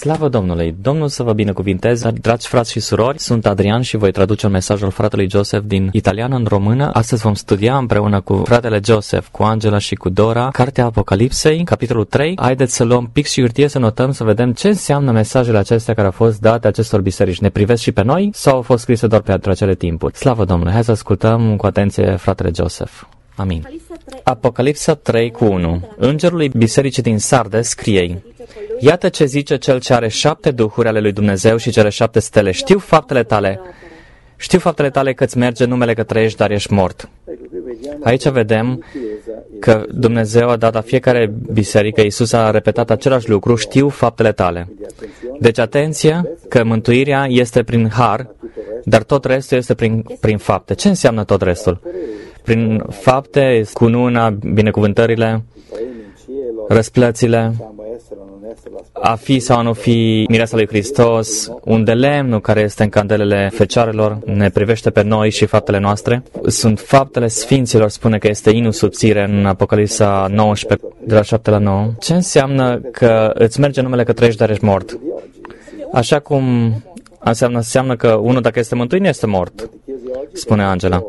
Slavă Domnului! Domnul să vă binecuvinteze, dragi frați și surori, sunt Adrian și voi traduce un mesaj al fratelui Joseph din italiană în română. Astăzi vom studia împreună cu fratele Joseph, cu Angela și cu Dora, Cartea Apocalipsei, capitolul 3. Haideți să luăm pix și hârtie să notăm, să vedem ce înseamnă mesajele acestea care au fost date acestor biserici. Ne privesc și pe noi sau au fost scrise doar pentru acele timpuri? Slavă Domnului! Hai să ascultăm cu atenție fratele Joseph. Amin. Apocalipsa 3:1. Îngerului bisericii din Sardes scrie: Iată ce zice cel ce are 7 duhuri ale lui Dumnezeu și cele 7 stele. Știu faptele tale că îți merge numele că trăiești, dar ești mort. Aici vedem că Dumnezeu a dat la fiecare biserică, Iisus a repetat același lucru: știu faptele tale. Deci atenție că mântuirea este prin har, dar tot restul este prin fapte. Ce înseamnă tot restul? Prin fapte, cununa, binecuvântările, răsplățile, a fi sau a nu fi mireasa lui Hristos, un de lemnul care este în candelele fecioarelor, ne privește pe noi și faptele noastre. Sunt faptele sfinților, spune că este inul subțire în Apocalipsa 19, de la 7 la 9. Ce înseamnă că îți merge numele că trăiești, dar ești mort? Așa cum înseamnă că unul, dacă este mântuit, nu este mort, spune Angela.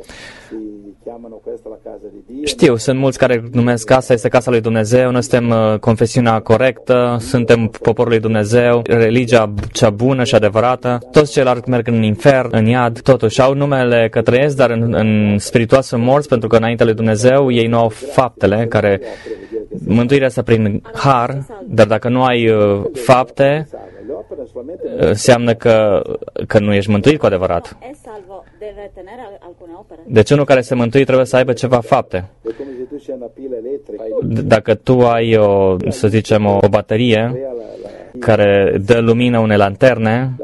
Știu, sunt mulți care numesc casa este casa lui Dumnezeu, noi suntem confesiunea corectă, suntem poporul lui Dumnezeu, religia cea bună și adevărată. Toți ceilalți merg în infern, în iad, totuși au numele că trăiesc, dar în spiritual sunt morți, pentru că înainte lui Dumnezeu ei nu au faptele, care mântuirea este prin har, dar dacă nu ai fapte, înseamnă că nu ești mântuit cu adevărat. Deci unul care se mântui trebuie să aibă ceva fapte. Dacă tu ai o baterie care dă lumină unei lanterne,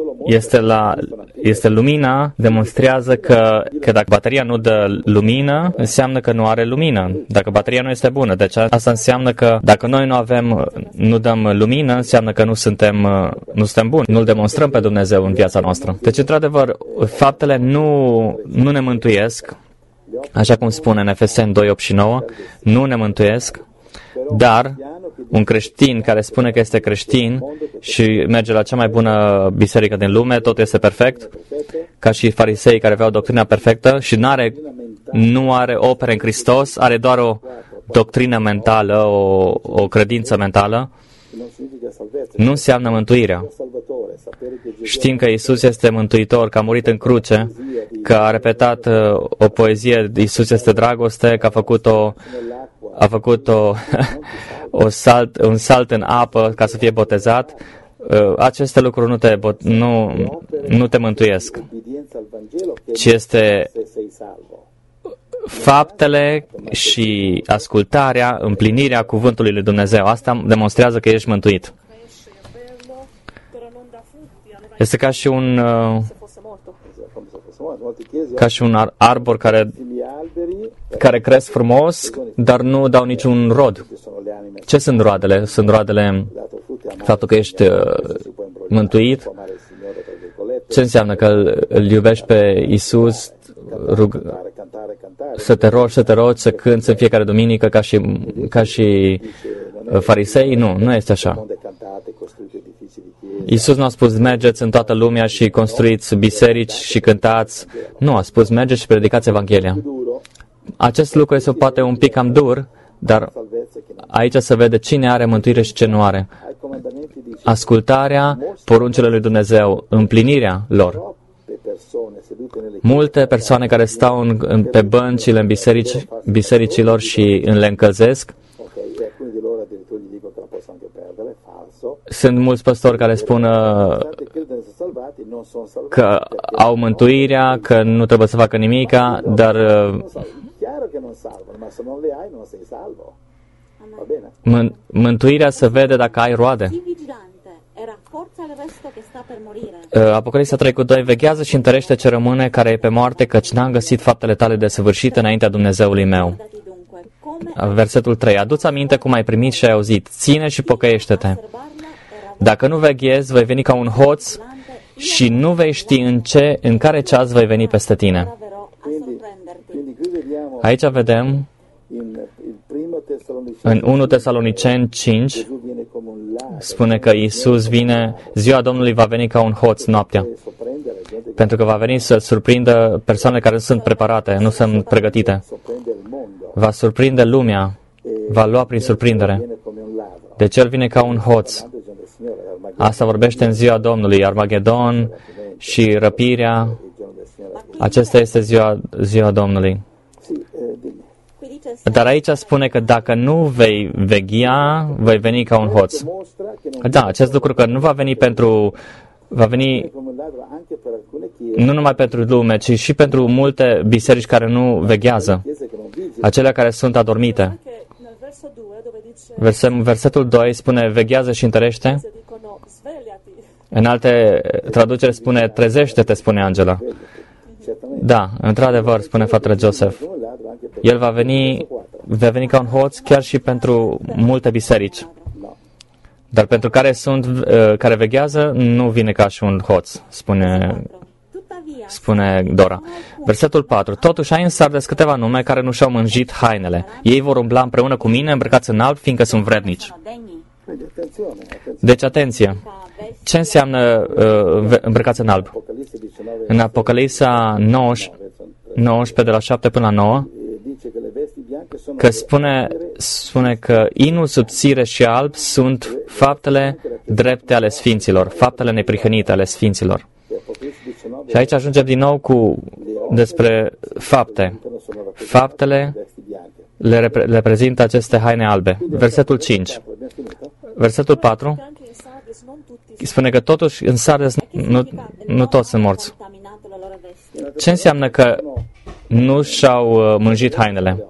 este lumina, demonstrează că dacă bateria nu dă lumină, înseamnă că nu are lumină. Dacă bateria nu este bună, deci asta înseamnă că dacă noi nu dăm lumină, înseamnă că nu suntem buni, nu-L demonstrăm pe Dumnezeu în viața noastră. Deci, într-adevăr, faptele nu ne mântuiesc, așa cum spune în Efeseni 2, 8 și 9, nu ne mântuiesc, dar un creștin care spune că este creștin și merge la cea mai bună biserică din lume, tot este perfect, ca și farisei care aveau doctrina perfectă și nu are opere în Hristos, are doar o doctrină mentală, o credință mentală, nu înseamnă mântuirea. Știm că Iisus este mântuitor, că a murit în cruce, că a repetat o poezie, Iisus este dragoste, că a făcut un salt în apă ca să fie botezat. Aceste lucruri nu te mântuiesc, ci este faptele și ascultarea, împlinirea cuvântului lui Dumnezeu. Asta demonstrează că ești mântuit. Este ca și un arbor care cresc frumos, dar nu dau niciun rod. Ce sunt roadele? Sunt roadele faptul că ești mântuit. Ce înseamnă? Că îl iubești pe Iisus, să te rogi, să cânți în fiecare duminică ca și farisei? Nu este așa. Iisus nu a spus mergeți în toată lumea și construiți biserici și cântați. Nu, a spus mergeți și predicați Evanghelia. Acest lucru este poate un pic cam dur, dar aici se vede cine are mântuire și cine nu are. Ascultarea poruncilor lui Dumnezeu, împlinirea lor. Multe persoane care stau pe băncile în bisericilor și le încălzesc. Sunt mulți păstori care spun că au mântuirea, că nu trebuie să facă nimica, dar mântuirea se vede dacă ai roade. Apocalipsa 3:2: Veghează și întărește ce rămâne, care e pe moarte, căci n-am găsit faptele tale desăvârșite înaintea Dumnezeului meu. Versetul 3: Adu-ți aminte cum ai primit și ai auzit, ține și pocăiește-te. Dacă nu veghezi, vei veni ca un hoț și nu vei ști în care ceas vei veni peste tine. Aici vedem în 1 Tesaloniceni 5, spune că Iisus vine, ziua Domnului va veni ca un hoț noaptea. Pentru că va veni să surprindă persoanele care nu sunt preparate, nu sunt pregătite. Va surprinde lumea, va lua prin surprindere. Deci El vine ca un hoț. Asta vorbește în ziua Domnului, Armagedon și răpirea. Acesta este ziua Domnului. Dar aici spune că dacă nu vei veghea, vei veni ca un hoț. Da, acest lucru că nu va veni va veni nu numai pentru lume, ci și pentru multe biserici care nu veghează, acelea care sunt adormite. Versetul 2 spune, veghează și întărește. În alte traduceri spune, trezește-te, spune Angela. Da, într-adevăr, spune fratele Joseph. El va veni ca un hoț chiar și pentru multe biserici. Dar pentru care veghează, nu vine ca și un hoț, spune Dora. Versetul 4. Totuși ai în Sardes câteva nume care nu și-au mânjit hainele. Ei vor umbla împreună cu mine, îmbrăcați în alb, fiindcă sunt vrednici. Deci, atenție. Ce înseamnă îmbrăcați în alb? În Apocalipsa 19, de la 7 până la 9, că spune că inul subțire și alb sunt faptele drepte ale sfinților, faptele neprihănite ale sfinților. Și aici ajungem din nou despre fapte. Faptele le prezintă aceste haine albe. Versetul 5. Versetul 4 spune că totuși în Sardes nu toți sunt morți. Ce înseamnă că nu și-au mânjit hainele?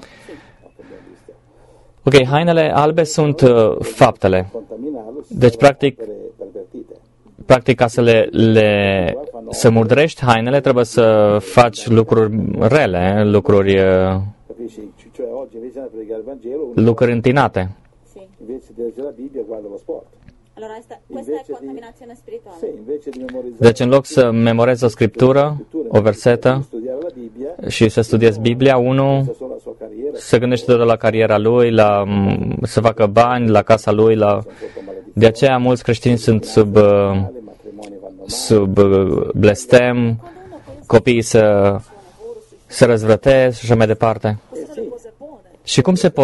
Ok, hainele albe sunt faptele. Deci, practic ca să murdrești hainele, trebuie să faci lucruri rele, lucruri întinate. Deci în loc să memorezi o scriptură, o versetă și să studiezi Biblia, unul se gândește doar la cariera lui, să facă bani, la casa lui. De aceea mulți creștini sunt sub blestem, copiii se răzvrătesc și așa mai departe. Și cum se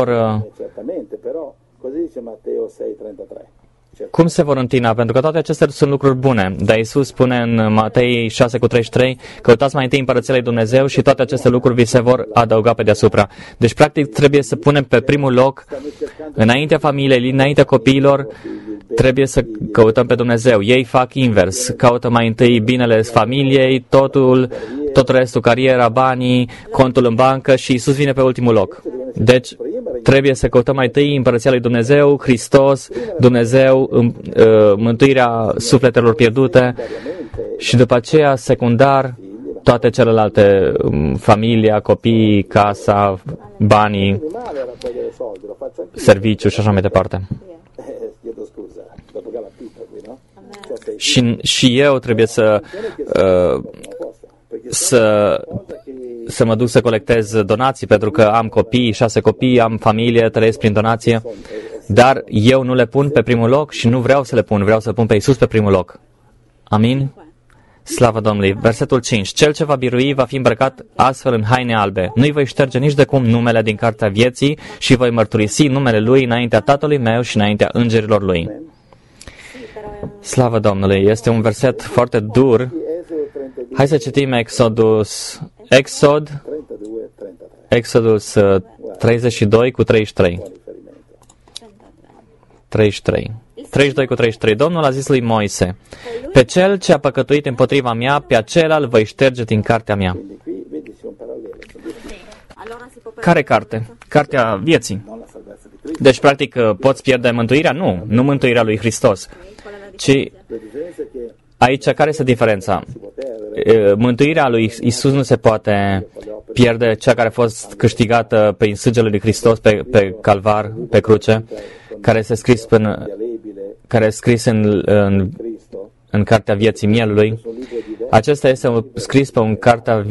Cum se vor întina? Pentru că toate acestea sunt lucruri bune. Dar Iisus spune în Matei 6:33, căutați mai întâi împărăția lui Dumnezeu și toate aceste lucruri vi se vor adăuga pe deasupra. Deci, practic, trebuie să punem pe primul loc, înaintea familiei, înaintea copiilor, trebuie să căutăm pe Dumnezeu. Ei fac invers. Caută mai întâi binele familiei, tot restul, cariera, banii, contul în bancă și Iisus vine pe ultimul loc. Deci, trebuie să căutăm mai întâi împărăția lui Dumnezeu, Hristos, Dumnezeu, mântuirea sufletelor pierdute și după aceea, secundar, toate celelalte, familia, copiii, casa, banii, serviciu și așa mai departe. Și eu trebuie să mă duc să colectez donații, pentru că am copii, 6 copii, am familie, trăiesc prin donație, dar eu nu le pun pe primul loc și nu vreau să le pun, vreau să pun pe Iisus pe primul loc. Amin? Slavă Domnului! Versetul 5. Cel ce va birui va fi îmbrăcat astfel în haine albe. Nu-i voi șterge nici de cum numele din cartea vieții și voi mărturisi numele lui înaintea Tatălui meu și înaintea îngerilor lui. Slavă Domnului! Este un verset foarte dur. Hai să citim Exodus 32 cu 33. 32 cu 33. Domnul a zis lui Moise, pe cel ce a păcătuit împotriva mea, pe acela îl voi șterge din cartea mea. Care carte? Cartea vieții. Deci, practic, poți pierde mântuirea? Nu mântuirea lui Hristos, ci aici care este diferența? Mântuirea lui Iisus nu se poate pierde, cea care a fost câștigată prin sângele lui Hristos pe calvar, pe cruce, care este scris în cartea vieții mielului. Acesta este scris pe o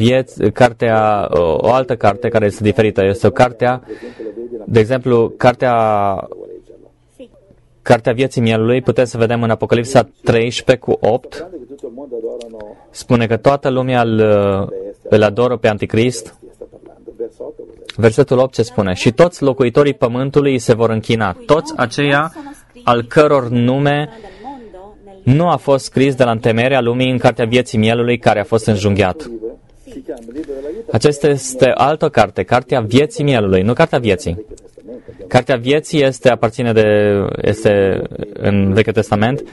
altă carte care este diferită. Este o carte, de exemplu, cartea Cartea vieții mielului, putem să vedem în Apocalipsa 13:8, spune că toată lumea îl adoră pe Anticrist. Versetul 8 ce spune? Și toți locuitorii pământului se vor închina, toți aceia al căror nume nu a fost scris de la întemeierea lumii în cartea vieții mielului care a fost înjunghiat. Aceasta este altă carte, cartea vieții mielului, nu cartea vieții. Cartea vieții este în Vechiul Testament,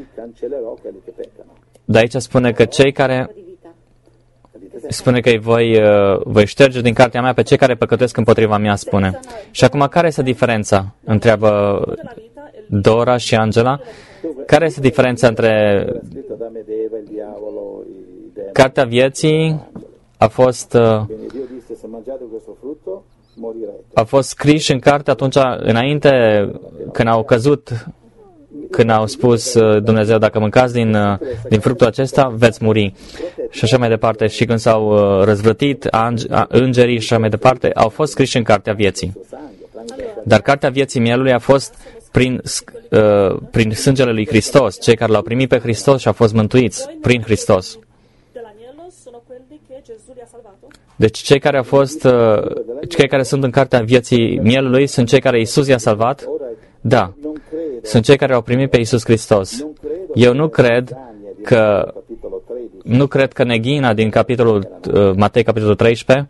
dar aici spune că spune că îi voi șterge din cartea mea pe cei care păcătuiesc împotriva mea, spune. Și acum, care este diferența? Întreabă Dora și Angela. Care este diferența între cartea vieții a fost scris în carte atunci, înainte, când au spus Dumnezeu, dacă mâncați din fructul acesta, veți muri. Și așa mai departe. Și când s-au răzvrătit îngerii și așa mai departe, au fost scriși în cartea vieții. Dar cartea vieții mielului a fost prin sângele lui Hristos, cei care l-au primit pe Hristos și au fost mântuiți prin Hristos. Deci cei care sunt în cartea vieții mielului sunt cei care Iisus i-a salvat? Da. Sunt cei care au primit pe Iisus Hristos. Eu nu cred că neghina din Matei, capitolul 13,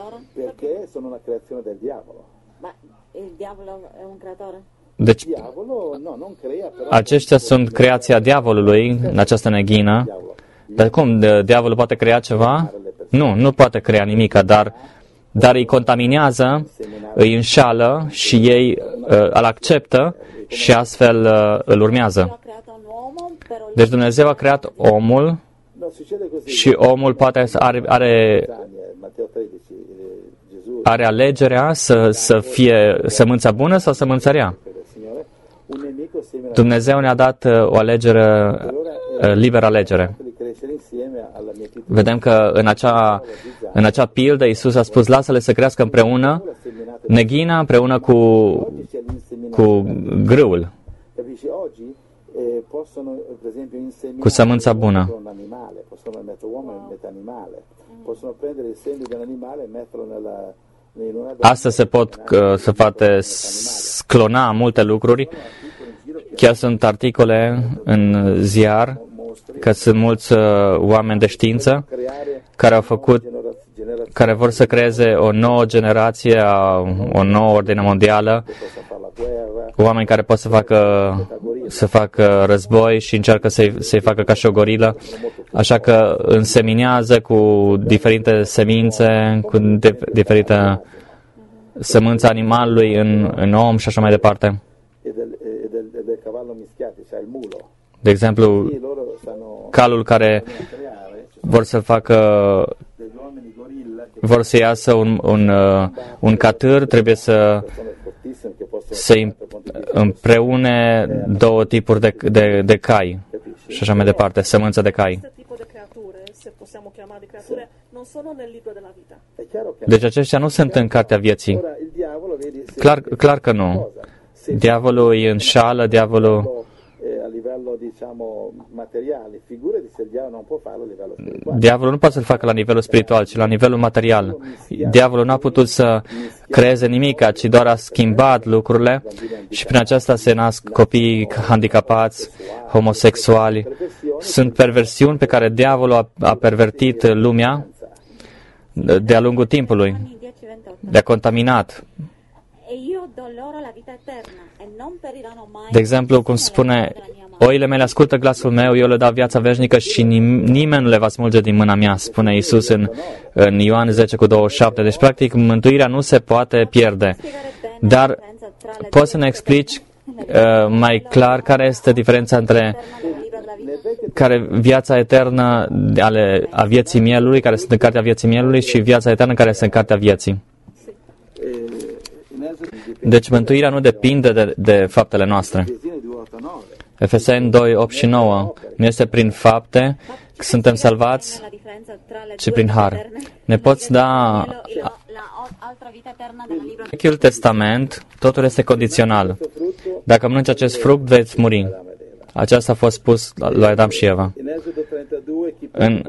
deci aceștia sunt creația diavolului în această neghină. Dar cum? Diavolul poate crea ceva? Nu poate crea nimic, dar îi contaminează, îi înșală și ei îl acceptă și astfel îl urmează. Deci Dumnezeu a creat omul și omul poate are alegerea să fie sămânța bună sau sămânța rea. Dumnezeu ne-a dat o alegere, liberă alegere. Vedem că în acea pildă Iisus a spus, lasă-le să crească împreună, neghina împreună cu grâul, cu sămânța bună. Astăzi se pot clona multe lucruri. Chiar sunt articole în ziar că sunt mulți oameni de știință care vor să creeze o nouă generație, o nouă ordine mondială, oameni care pot să facă război și încearcă să-i facă ca și o gorilă, așa că înseminează cu diferite semințe, cu diferite sămânța animalului în om și așa mai departe. De exemplu, calul care vor să iasă un catâr, trebuie să împreune două tipuri de cai și așa mai departe, sămânță de cai. Deci aceștia nu sunt în cartea vieții. Clar că nu. Diavolul îi înșală, Diavolul nu poate să-l facă la nivelul spiritual, ci la nivelul material. Diavolul nu a putut să creeze nimic, ci doar a schimbat lucrurile și prin aceasta se nasc copii handicapați, homosexuali. Sunt perversiuni pe care diavolul a pervertit lumea de-a lungul timpului, de-a contaminat. De exemplu, cum spune, oile mele ascultă glasul meu, eu le dau viața veșnică și nimeni nu le va smulge din mâna mea, spune Iisus în Ioan 10:27. Deci, practic, mântuirea nu se poate pierde. Dar poți să ne explici mai clar care este diferența între viața eternă a vieții mielului, care sunt în cartea vieții mielului, și viața eternă care este în cartea vieții? Deci mântuirea nu depinde de faptele noastre. Efeseni 2, 8 și 9. Nu este prin fapte că suntem salvați, ci prin har. Ne poți da... Vechiul Testament, totul este condițional. Dacă mănânci acest fruct, veți muri. Aceasta a fost spus lui Adam și Eva. În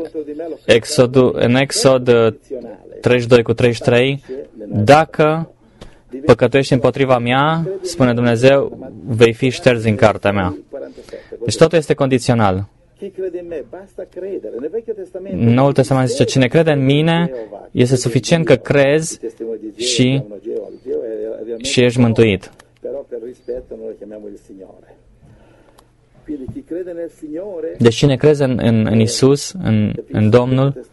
Exod 32:33, dacă păcătuiești împotriva mea, spune Dumnezeu, vei fi șters din cartea mea. Deci totul este condițional. Noul Testament zice, cine crede în mine, este suficient că crezi și ești mântuit. Deci cine crede în Isus, în Domnul,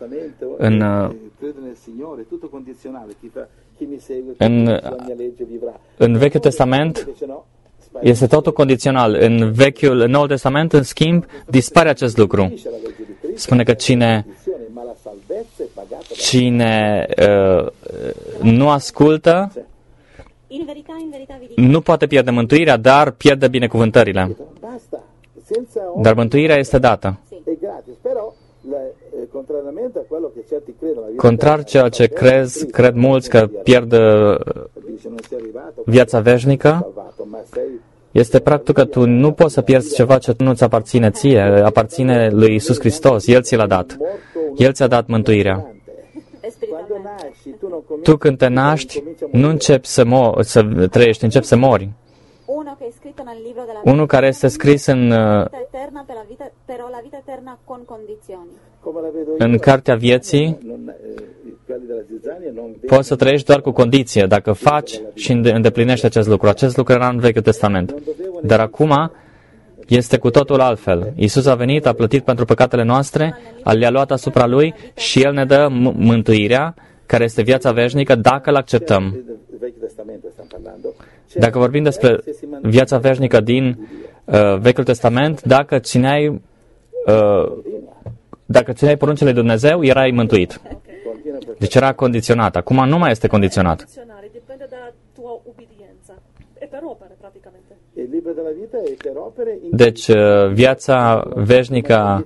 în Vechiul Testament, este totul condițional. În Noul Testament, în schimb, dispare acest lucru. Spune că cine nu ascultă, nu poate pierde mântuirea, dar pierde binecuvântările. Dar mântuirea este dată. Contrar ceea ce cred mulți că pierd viața veșnică, este practic că tu nu poți să pierzi ceva ce nu-ți aparține ție, aparține lui Iisus Hristos. El ți l-a dat. El ți-a dat mântuirea. Tu când te naști, nu începi să trăiești, începi să mori. Unul care este scris în cartea vieții, poți să trăiești doar cu condiție, dacă faci și îndeplinești acest lucru. Acest lucru era în Vechiul Testament. Dar acum este cu totul altfel. Iisus a venit, a plătit pentru păcatele noastre, le-a luat asupra Lui și El ne dă mântuirea, care este viața veșnică, dacă îl acceptăm. Dacă vorbim despre viața veșnică din Vechiul Testament, dacă țineai poruncile lui Dumnezeu, erai mântuit. Deci era condiționat. Acum nu mai este condiționat. Deci viața veșnică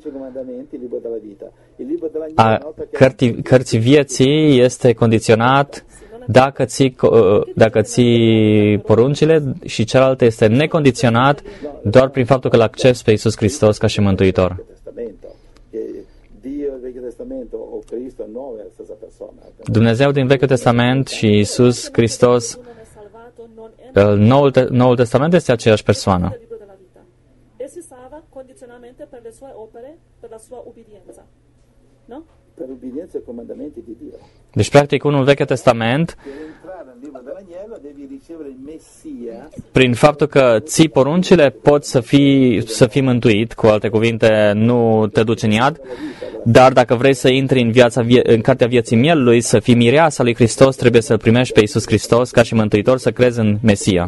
a cărții vieții este condiționat dacă ții poruncile, și cealaltă este necondiționat doar prin faptul că l-accepți pe Iisus Hristos ca și Mântuitor. Dumnezeu din Vechiul Testament și Iisus Hristos, Noul Testament este aceeași persoană. Deci, practic, unul Vechiul Testament, prin faptul că ții poruncile, poți să fii mântuit, cu alte cuvinte, nu te duci în iad, dar dacă vrei să intri în cartea vieții mielului, să fii mireasa lui Hristos, trebuie să-L primești pe Iisus Hristos ca și Mântuitor, să crezi în Mesia.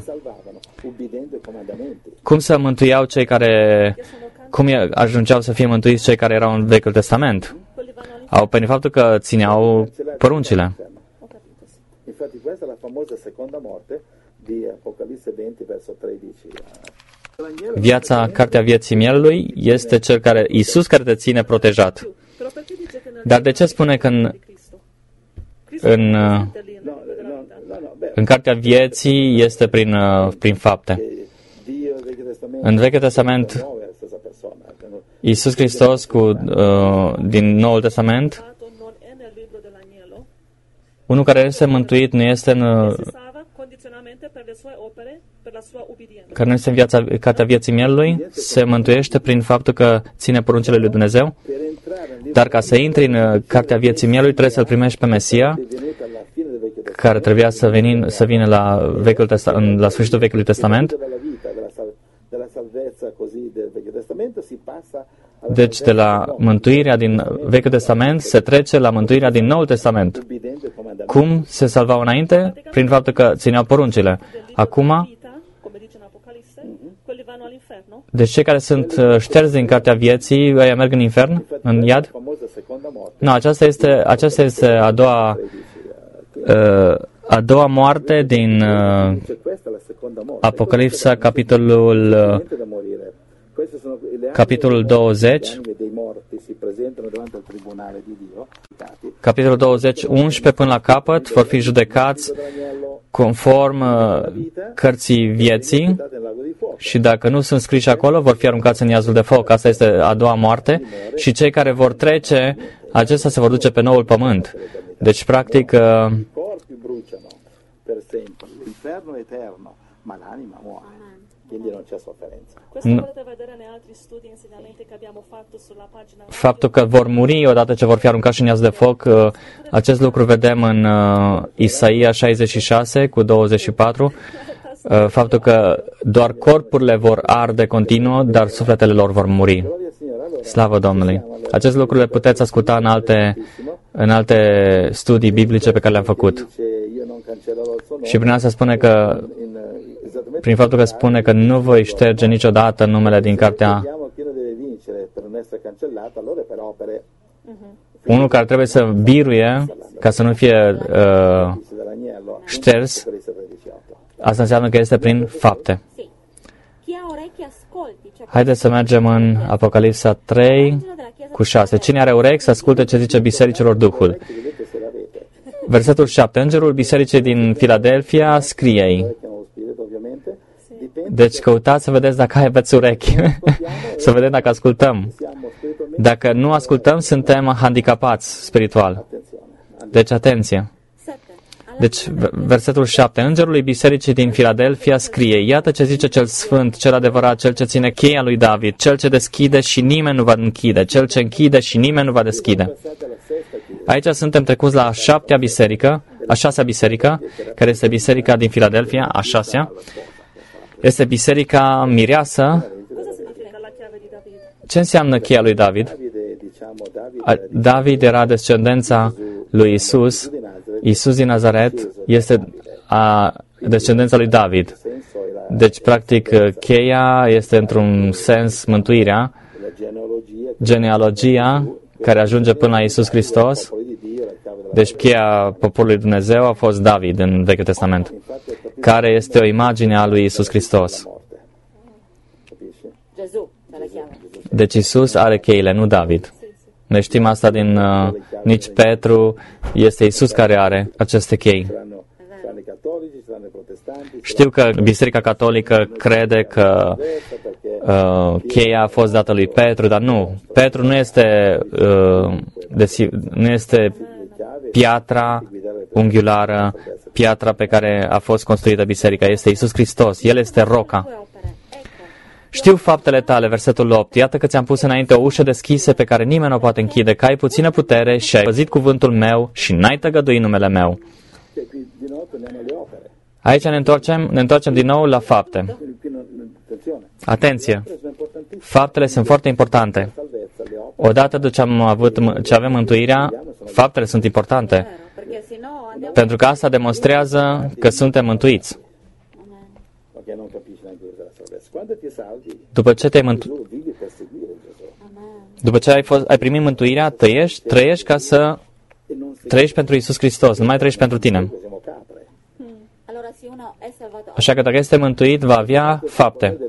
Cum se mântuiau cei care... Cum ajungeau să fie mântuiți cei care erau în Vechiul Testament? Prin faptul că țineau poruncile. Viața, cartea vieții mielului, este cel care, Iisus, care te ține protejat. Dar de ce spune că în cartea vieții este prin fapte? În Vechiul Testament, Iisus Hristos din Noul Testament, unul care este mântuit nu este care nu este în cartea vieții mielului, se mântuiește prin faptul că ține poruncile lui Dumnezeu, dar ca să intri în cartea vieții mielului trebuie să-L primești pe Mesia, care trebuia să vină la sfârșitul Vechiului Testament. Deci de la mântuirea din Vechiul Testament se trece la mântuirea din Noul Testament. Cum se salvau înainte? Prin faptul că țineau poruncile. Acum, deci cei care sunt șterși din cartea vieții, ăia merg în infern, în iad? Nu, aceasta este a doua moarte din Apocalipsa, capitolul 20, capitolul 20, 11 până la capăt, vor fi judecați conform cărții vieții și dacă nu sunt scriși acolo, vor fi aruncați în iazul de foc. Asta este a doua moarte. Și cei care vor trece, acestea se vor duce pe noul pământ. Deci, practic, faptul că vor muri odată ce vor fi aruncați în iaz de foc, acest lucru vedem în Isaia 66 cu 24, faptul că doar corpurile vor arde continuu, dar sufletele lor vor muri. Slavă Domnului! Acest lucru le puteți asculta în alte studii biblice pe care le-am făcut. Și prin asta spune că, prin faptul că spune că nu voi șterge niciodată numele din cartea, unul care trebuie să biruie ca să nu fie șters, asta înseamnă că este prin fapte. Haideți să mergem în Apocalipsa 3 cu 6. Cine are urechi să asculte ce zice bisericilor Duhul. Versetul 7. Îngerul bisericii din Filadelfia scrie-i. Deci căutați să vedeți dacă aveți urechi. Să vedem dacă ascultăm. Dacă nu ascultăm, suntem handicapați spiritual. Deci atenție. Deci, versetul 7. Îngerului bisericii din Filadelfia scrie, iată ce zice cel sfânt, cel adevărat, cel ce ține cheia lui David, cel ce deschide și nimeni nu va închide, cel ce închide și nimeni nu va deschide. Aici suntem trecuți la a șaptea biserică, a șasea biserică, care este biserica din Filadelfia, a șasea. Este biserica mireasă. Ce înseamnă cheia lui David? David era descendența lui Isus. Isus din Nazaret este descendența lui David. Deci, practic, cheia este, într-un sens, mântuirea, genealogia care ajunge până la Isus Hristos. Deci, cheia poporului Dumnezeu a fost David în Vechiul Testament, care este o imagine a lui Isus Hristos. Deci, Isus are cheile, nu David. Ne știm asta din nici Petru, este Isus care are aceste chei. Știu că Biserica Catolică crede că cheia a fost dată lui Petru, dar nu. Petru nu este piatra unghiulară, piatra pe care a fost construită biserica. Este Isus Hristos. El este roca. Știu faptele tale, versetul 8, iată că ți-am pus înainte o ușă deschisă pe care nimeni nu o poate închide, că ai puțină putere și ai păzit cuvântul meu și n-ai tăgăduit numele meu. Aici ne întoarcem din nou la fapte. Atenție! Faptele sunt foarte importante. Odată ce avem mântuirea, faptele sunt importante. Pentru că asta demonstrează că suntem mântuiți. După ce ai primit mântuirea, trăiești ca să trăiești pentru Iisus Hristos, nu mai trăiești pentru tine. Așa că dacă este mântuit, va avea fapte.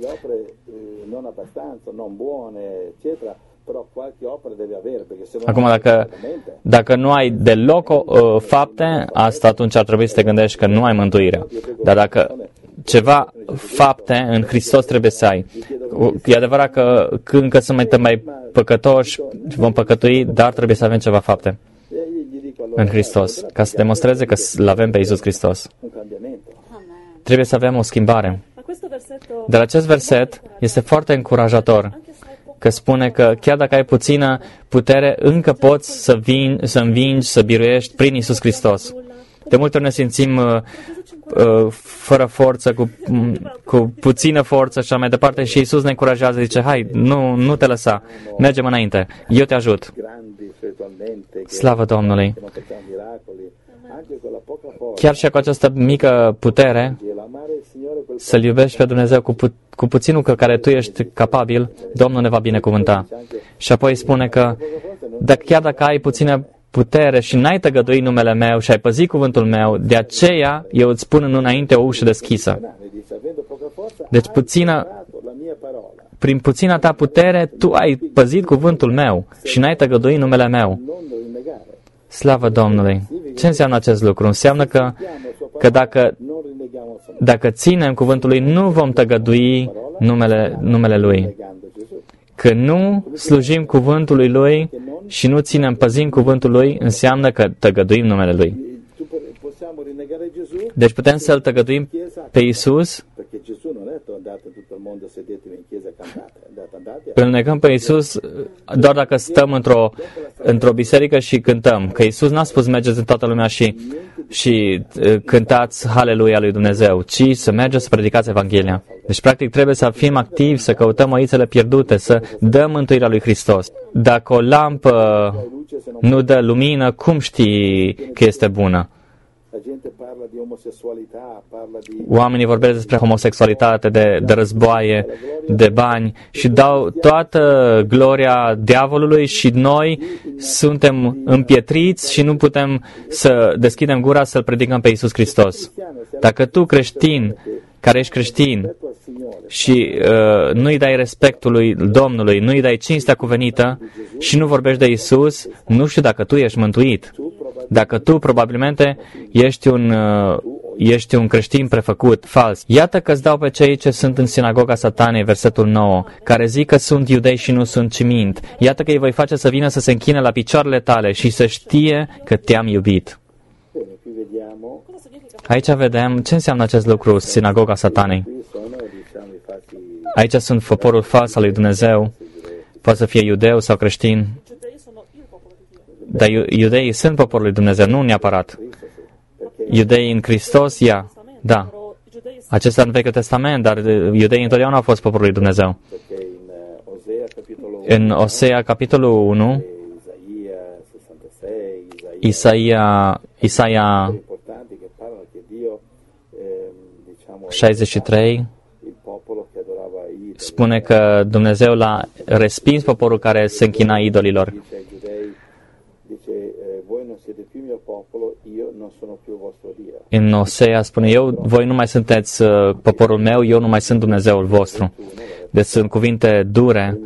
Acum, dacă nu ai deloc fapte, asta atunci ar trebui să te gândești că nu ai mântuirea. Dar dacă ceva fapte în Hristos trebuie să ai. E adevărat că încă suntem mai păcătoși, vom păcătui, dar trebuie să avem ceva fapte în Hristos, ca să demonstreze că îl avem pe Iisus Hristos. Trebuie să avem o schimbare. Dar acest verset este foarte încurajator, că spune că chiar dacă ai puțină putere, încă poți să învingi, să biruiești prin Iisus Hristos. De multe ori ne simțim fără forță, cu puțină forță și așa mai departe și Iisus ne încurajează, zice, hai, nu te lăsa, mergem înainte, eu te ajut. Slavă Domnului! Chiar și cu această mică putere, să-L iubești pe Dumnezeu cu puținul care tu ești capabil, Domnul ne va binecuvânta. Și apoi spune că chiar dacă ai puțină putere și n-ai tăgăduit numele meu și ai păzit cuvântul meu, de aceea eu îți pun înainte o ușă deschisă. Deci prin puțina ta putere, tu ai păzit cuvântul meu și n-ai tăgăduit numele meu. Slavă Domnului! Ce înseamnă acest lucru? Înseamnă că dacă ținem cuvântul lui, nu vom tăgădui numele Lui. Că nu slujim cuvântului Lui și nu ținem, păzim cuvântul Lui, înseamnă că tăgăduim numele Lui. Deci putem să-L tăgăduim pe Iisus. Îl negăm pe Iisus doar dacă stăm într-o biserică și cântăm. Că Iisus n-a spus mergeți în toată lumea și cântați Haleluia lui Dumnezeu, ci să mergeți să predicați Evanghelia. Deci, practic, trebuie să fim activi, să căutăm oițele pierdute, să dăm mântuirea lui Hristos. Dacă o lampă nu dă lumină, cum știi că este bună? Oamenii vorbesc despre homosexualitate, de războaie, de bani și dau toată gloria diavolului și noi suntem împietriți și nu putem să deschidem gura să-L predicăm pe Iisus Hristos. Dacă tu creștin, care ești creștin și nu-i dai respectul lui Domnului, nu-i dai cinstea cuvenită și nu vorbești de Iisus, nu știu dacă tu ești mântuit. Dacă tu probabilmente ești un creștin prefăcut, fals. Iată că îți dau pe cei ce sunt în sinagoga Satanei, versetul 9, care zic că sunt iudei și nu sunt, ci mint. Iată că îi voi face să vină să se închine la picioarele tale și să știe că te-am iubit. Aici vedem ce înseamnă acest lucru, sinagoga Satanei. Aici sunt poporul fals al lui Dumnezeu, poate să fie iudeu sau creștin, dar iudeii sunt poporul lui Dumnezeu, nu neapărat. Iudeii în Hristos, da. Acesta în Vechiul Testament, dar iudeii întotdeauna au fost poporul lui Dumnezeu. În Osea, capitolul 1, Isaia 63 spune că Dumnezeu l-a respins poporul care se închina idolilor. În Osea spune, voi nu mai sunteți poporul meu, eu nu mai sunt Dumnezeul vostru. Deci sunt cuvinte dure.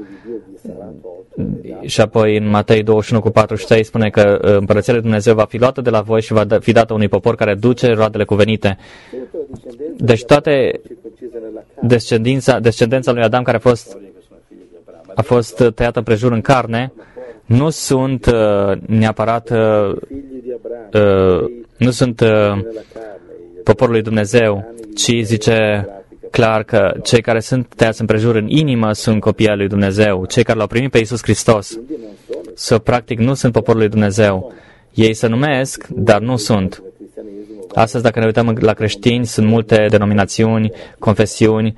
Și apoi în Matei 21:43 spune că împărăția lui Dumnezeu va fi luată de la voi și va fi dată unui popor care duce roadele cuvenite. Deci toate descendența lui Adam care a fost tăiată împrejur în carne, nu sunt neapărat nu sunt poporul lui Dumnezeu, ci zice clar că cei care sunt tăiați împrejur în inimă sunt copiii lui Dumnezeu, cei care l-au primit pe Iisus Hristos. Practic nu sunt poporul lui Dumnezeu. Ei se numesc, dar nu sunt. Astăzi, dacă ne uităm la creștini, sunt multe denominațiuni, confesiuni.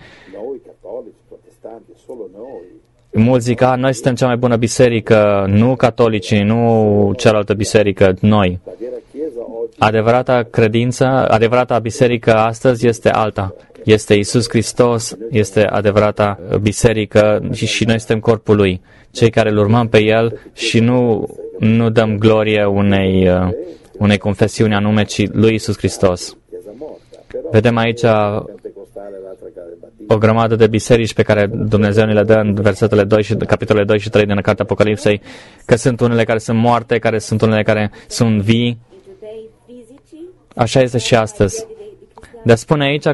Mulți zic, noi suntem cea mai bună biserică, nu catolicii, nu cealaltă biserică, noi. Adevărata credință, adevărata biserică astăzi este alta. Este Iisus Hristos, este adevărata biserică și noi suntem corpul Lui. Cei care îl urmăm pe El și nu dăm glorie unei confesiuni anume, ci lui Iisus Hristos. Vedem aici o grămadă de biserici pe care Dumnezeu ne le dă în versetele 2 și capitolele 2 și 3 din Cartea Apocalipsei, că sunt unele care sunt moarte, care sunt unele care sunt vii. Așa este și astăzi. Dar spune aici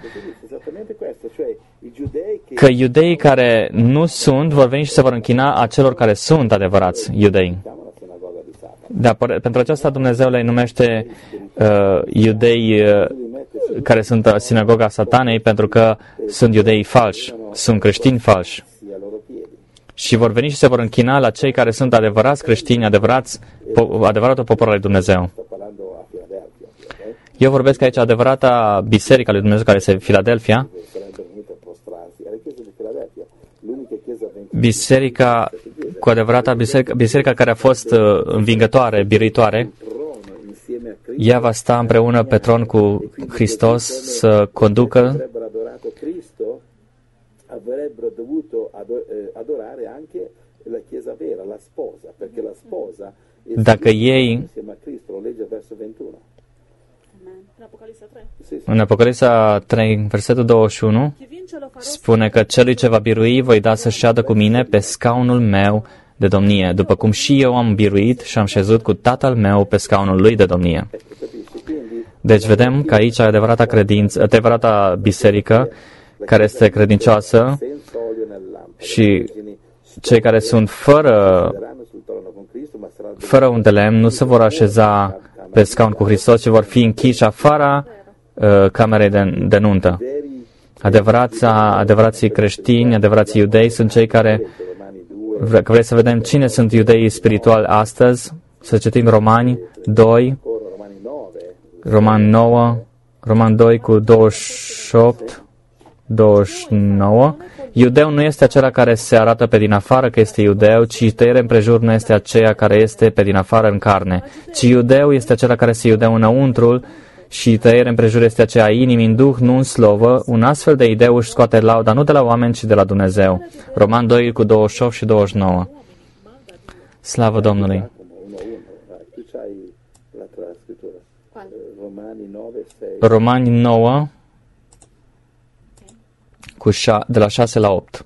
că iudeii care nu sunt vor veni și se vor închina acelor care sunt adevărați iudei. Dar pentru aceasta Dumnezeu le numește iudei care sunt sinagoga Satanei, pentru că sunt iudei falși, sunt creștini falși. Și vor veni și se vor închina la cei care sunt adevărați creștini, adevăratul popor al lui Dumnezeu. Eu vorbesc aici adevărata biserică a lui Dumnezeu, care este Filadelfia. Biserica cu adevărata biserica care a fost învingătoare, biruitoare, ea va sta împreună pe tron cu Hristos să conducă. Dacă ei, în Apocalipsa 3, versetul 21, spune că celui ce va birui voi da să șadă cu mine pe scaunul meu de domnie, după cum și eu am biruit și am șezut cu Tatăl meu pe scaunul lui de domnie. Deci vedem că aici adevărata biserică care este credincioasă și cei care sunt fără un de lemn nu se vor așeza pe scaun cu Hristos, ci vor fi închiși afară camerei de nuntă. Adevărații creștini, adevărații iudei sunt cei care, vrei să vedem cine sunt iudeii spirituali astăzi, să citim Romani 2, Roman 9, Roman 2 cu 28, 29. Iudeu nu este acela care se arată pe din afară că este iudeu, ci tăiere împrejur nu este aceea care este pe din afară în carne, ci iudeu este acela care este iudeu înăuntrul și tăiere împrejur este aceea inimii în duh, nu în slovă. Un astfel de ideu își scoate lauda nu de la oameni, ci de la Dumnezeu. Roman 2 cu 28 și 29. Slavă Domnului! Romani 9 de la 6 la 8.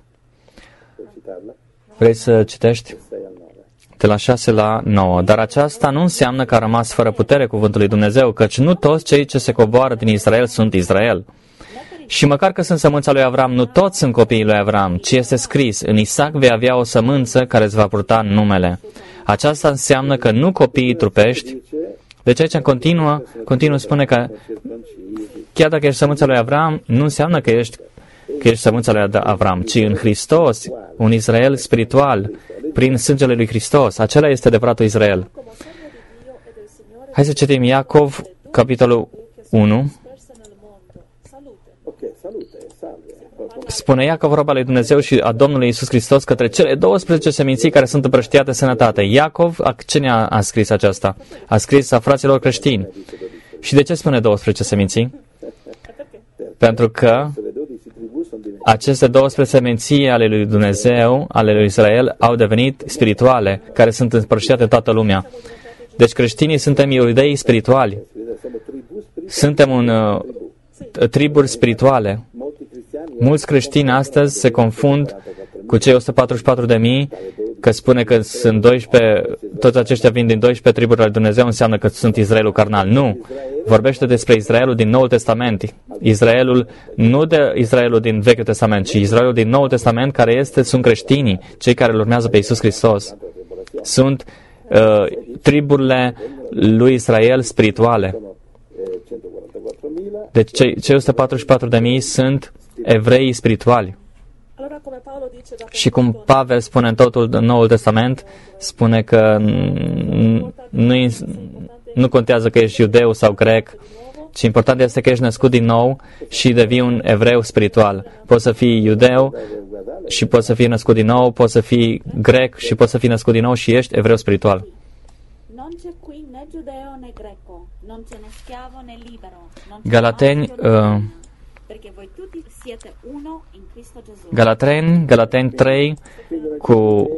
Vrei să citești? De la 6 la 9. Dar aceasta nu înseamnă că a rămas fără putere cuvântul lui Dumnezeu, căci nu toți cei ce se coboară din Israel sunt Israel. Și măcar că sunt sămânța lui Avram, nu toți sunt copiii lui Avram, ci este scris, în Isaac vei avea o sămânță care îți va purta numele. Aceasta înseamnă că nu copiii trupești. Deci aici continuă spune că chiar dacă ești sămânța lui Avram, nu înseamnă că ești sămânța lui Avram, ci în Hristos, un Israel spiritual, prin sângele lui Hristos. Acela este adevăratul Israel. Hai să citim Iacov, capitolul 1. Spune Iacov, roba lui Dumnezeu și a Domnului Iisus Hristos, către cele 12 seminții care sunt împrăștiate sănătate. Iacov, cine a scris aceasta? A scris a fraților creștini. Și de ce spune 12 seminții? Pentru că aceste 12 seminții ale lui Dumnezeu, ale lui Israel, au devenit spirituale, care sunt împărțiate în toată lumea. Deci creștinii suntem iudei spirituali. Suntem triburi spirituale. Mulți creștini astăzi se confund cu cei 144.000, că spune că sunt 12, toți aceștia vin din 12 triburi ale Dumnezeu, înseamnă că sunt Israelul carnal. Nu. Vorbește despre Israelul din Noul Testament. Nu de Israelul din Vechiul Testament, ci Israelul din Noul Testament, care sunt creștinii, cei care îl urmează pe Iisus Hristos. Sunt triburile lui Israel spirituale. Deci cei 144.000 sunt evrei spirituali. Și cum Pavel spune în totul Noul Testament, spune că nu contează că ești iudeu sau grec, ci important este că ești născut din nou și devii un evreu spiritual. Poți să fii iudeu și poți să fii născut din nou, poți să fii grec și poți să fii născut din nou și ești evreu spiritual. Galateni Galateni 3 cu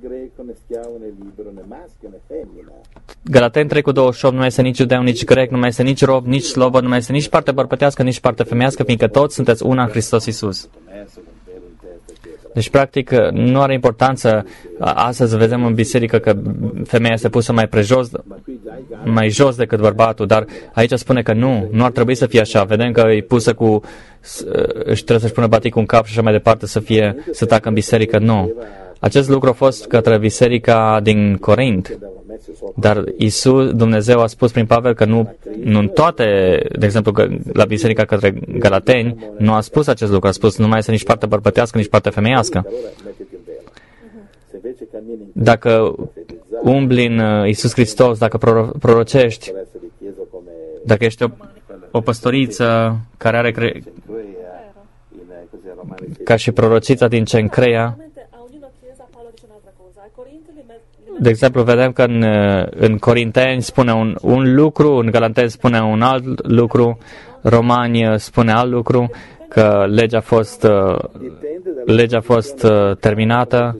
Galateni 3 cu 28, nu mai este nici iudeu, nici grec, nu mai este nici rob, nici slobă, nu mai este nici parte bărbătească, nici parte femeiască, fiindcă toți sunteți una în Hristos Iisus. Deci, practic, nu are importanță. Astăzi vedem în biserică că femeia este pusă mai jos decât bărbatul, dar aici spune că nu ar trebui să fie așa. Vedem că e pusă își trebuie să-și pună baticul în cap și așa mai departe să tacă în biserică. Nu. Acest lucru a fost către biserica din Corint. Dar Dumnezeu a spus prin Pavel că nu în toate, de exemplu, la biserica către Galateni, nu a spus acest lucru. A spus nu mai este nici parte bărbătească, nici parte femeiască. Dacă umbli în Iisus Hristos, dacă prorocești, dacă ești o păstoriță care are ca și prorocița din Cencreia, de exemplu, vedem că în Corinteni spune un lucru, în Galateni spune un alt lucru, Romani spune alt lucru, că legea a fost terminată.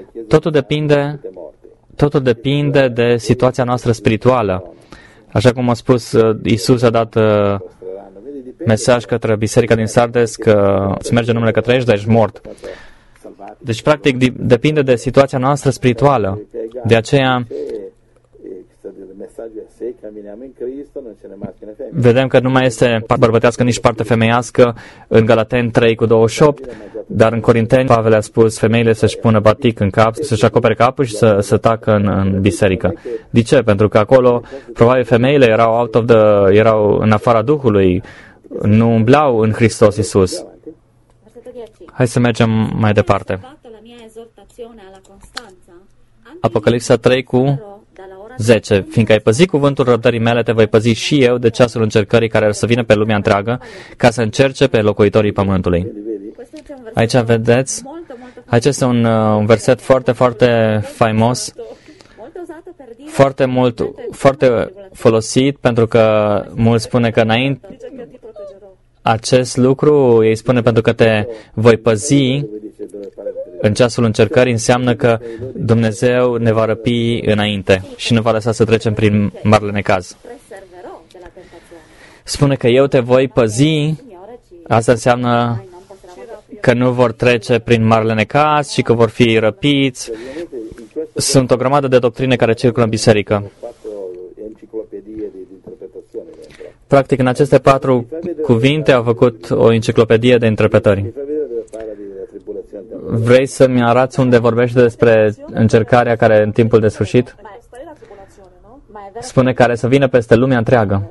Totul depinde de situația noastră spirituală. Așa cum a spus Iisus, a dat mesaj către biserica din Sardes că îți merge numele către ești, dar ești mort. Deci, practic, depinde de situația noastră spirituală. De aceea, Vedem că nu mai este parte bărbătească, nici parte femeiască în Galateni 3:28, dar în Corinteni Pavel a spus femeile să-și pună batic în cap, să-și acopere capul și să tacă în biserică. De ce? Pentru că acolo probabil femeile erau în afara Duhului, nu umblau în Hristos Iisus. Hai să mergem mai departe. Apocalipsa 3:10. Fiindcă ai păzit cuvântul răbdării mele, te voi păzi și eu de ceasul încercării care să vină pe lumea întreagă, ca să încerce pe locuitorii pământului. Aici vedeți, aici este un verset foarte, foarte faimos, foarte folosit, pentru că mulți spune că înainte acest lucru, ei spune pentru că te voi păzi în ceasul încercării, înseamnă că Dumnezeu ne va răpi înainte și nu va lăsa să trecem prin marele necaz. Spune că eu te voi păzi, asta înseamnă că nu vor trece prin marele necaz și că vor fi răpiți. Sunt o grămadă de doctrine care circulă în biserică. Practic, în aceste 4 cuvinte au făcut o enciclopedie de interpretări. Vrei să-mi arăți unde vorbește despre încercarea care în timpul de sfârșit? Spune care să vină peste lumea întreagă.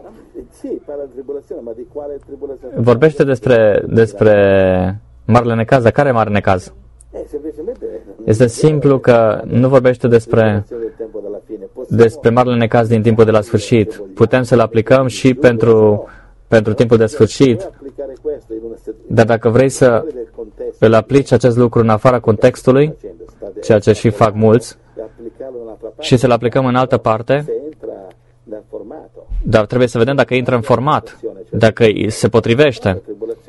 Vorbește despre marele necaz. Dar care e mare necaz? Este simplu că nu vorbește despre marele necaz din timpul de la sfârșit. Putem să-l aplicăm și pentru timpul de sfârșit, dar dacă vrei să îl aplici acest lucru în afara contextului, ceea ce și fac mulți, și să-l aplicăm în altă parte, dar trebuie să vedem dacă intră în format, dacă se potrivește.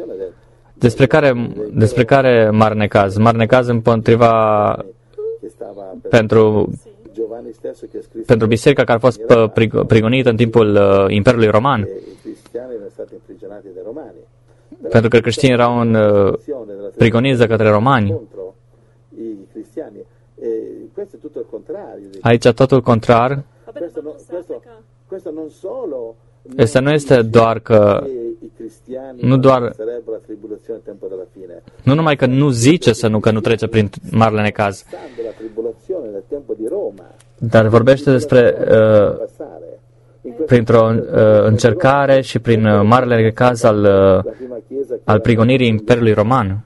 Despre care mare necaz? Mare necaz împotriva pentru biserica care a fost prigonită în timpul Imperiului Roman. Pentru că creștinii erau prigoniți de către romani. Aici totul contrar. Asta nu este doar că nu numai că nu zice că nu trece prin marele necaz, dar vorbește despre printr-o încercare și prin marele necaz al prigonirii Imperiului Roman.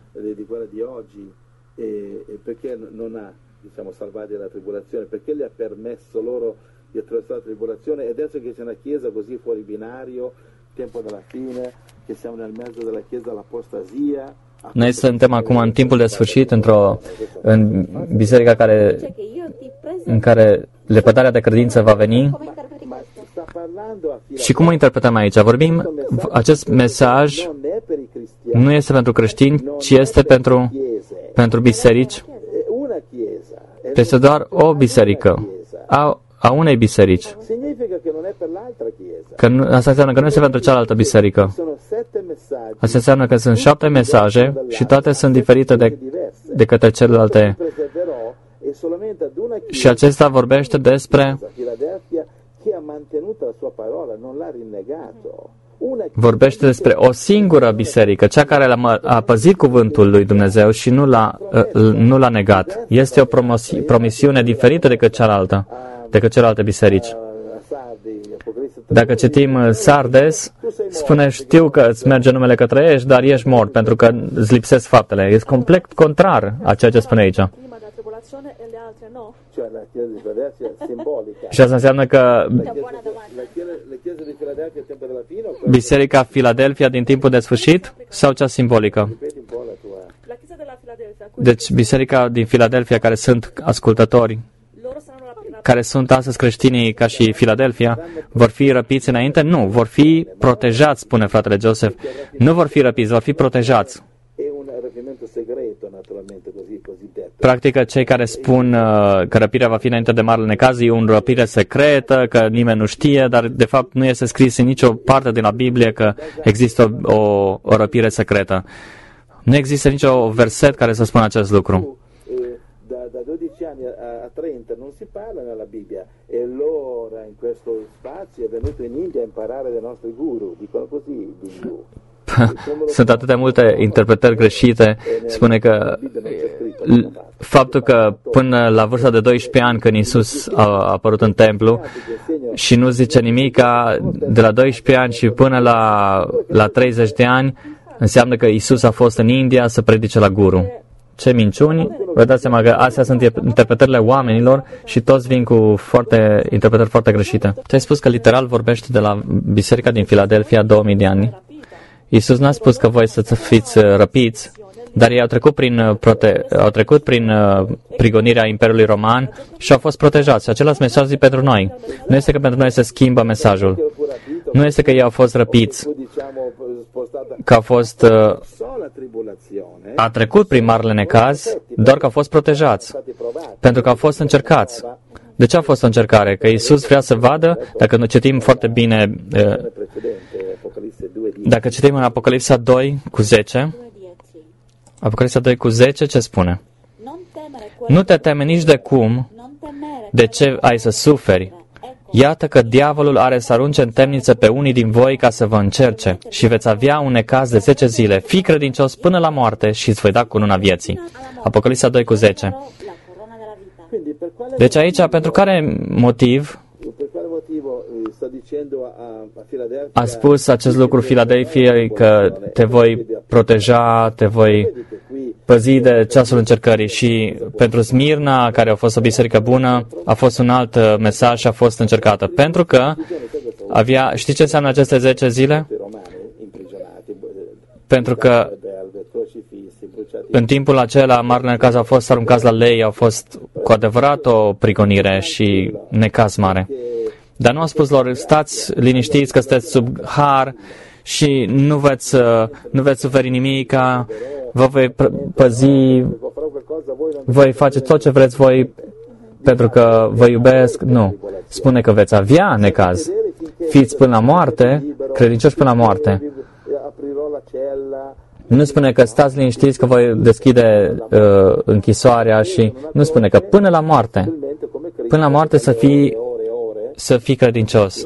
Salvati dalla tribolazione, perché gli ha permesso loro di attraversare la tribolazione, e adesso che c'è una chiesa così fuori binario, tempo della fine, che siamo nel mezzo della chiesa dell'apostasia. Noi suntem acum în timpul de sfârșit în biserica în care lepădarea de credință va veni. Și cum o interpretăm aici? Acest mesaj nu este pentru creștini, ci este pentru biserici. Este doar o biserică, a unei biserici. Asta înseamnă că nu este pentru cealaltă biserică. Asta înseamnă că sunt 7 mesaje și toate sunt diferite de către celelalte. Și acesta vorbește despre o singură biserică, cea care a păzit cuvântul lui Dumnezeu și nu l-a negat. Este o promisiune diferită decât celelalte biserici. Dacă citim Sardes, spune, știu că îți merge numele că trăiești, dar ești mort pentru că îți lipsesc faptele. Este complet contrar a ceea ce spune aici. Și asta înseamnă că Biserica Filadelfia din timpul de sfârșit sau cea simbolică? Deci Biserica din Filadelfia, care sunt ascultători, care sunt astăzi creștinii ca și Filadelfia, vor fi răpiți înainte? Nu, vor fi protejați, spune fratele Joseph. Nu vor fi răpiți, vor fi protejați. Practic, cei care spun că răpirea va fi înainte de marele necaz e o răpire secretă, că nimeni nu știe, dar de fapt nu este scris în nicio parte din la Biblie că există o răpire secretă. Nu există nicio verset care să spună acest lucru. 30 non si parla nella Bibbia, e allora in questo spazio è venuto in India a imparare dai nostri guru, dicono così gli Hindu. Sunt atâtea multe interpretări greșite. Spune că faptul că până la vârsta de 12 ani, când Iisus a apărut în templu, și nu zice nimica, de la 12 ani și până la 30 de ani, înseamnă că Iisus a fost în India să predice la guru. Ce minciuni! Vă dați seama că astea sunt interpretările oamenilor și toți vin cu interpretări foarte greșite. Ce ai spus că literal vorbește de la biserica din Filadelfia 2000 de ani? Iisus n-a spus că voi să fiți răpiți, dar ei au trecut prin prigonirea Imperiului Roman și au fost protejați. Același mesaj e pentru noi. Nu este că pentru noi se schimbă mesajul. Nu este că ei au fost răpiți, că a trecut prin marele necaz, doar că au fost protejați, pentru că au fost încercați. De ce a fost o încercare? Că Iisus vrea să vadă, dacă nu citim foarte bine, dacă citim în Apocalipsa 2 cu 10, Apocalipsa 2 cu 10, ce spune? Nu te teme nici de cum, de ce ai să suferi. Iată că diavolul are să arunce în temniță pe unii din voi ca să vă încerce și veți avea un necaz de 10 zile. Fii credincios până la moarte și îți voi da cununa vieții. Apocalipsa 2 cu 10. Deci aici, pentru care motiv a spus acest lucru Filadelfiei, că te voi proteja, te voi păzi de ceasul încercării, și pentru Smirna, care a fost o biserică bună, a fost un alt mesaj și a fost încercată. Pentru că știți ce înseamnă aceste 10 zile? Pentru că în timpul acela, marele necaz a fost aruncați la lei, au fost cu adevărat o prigonire și necaz mare. Dar nu a spus lor, stați liniștiți că sunteți sub har și nu veți suferi nimica, vă voi păzi, voi face tot ce vreți voi pentru că vă iubesc. Nu. Spune că veți avea necaz. Fiți până la moarte, credincioși până la moarte. Nu spune că stați liniștiți că voi deschide închisoarea și nu spune că până la moarte. Până la moarte să fii credincios.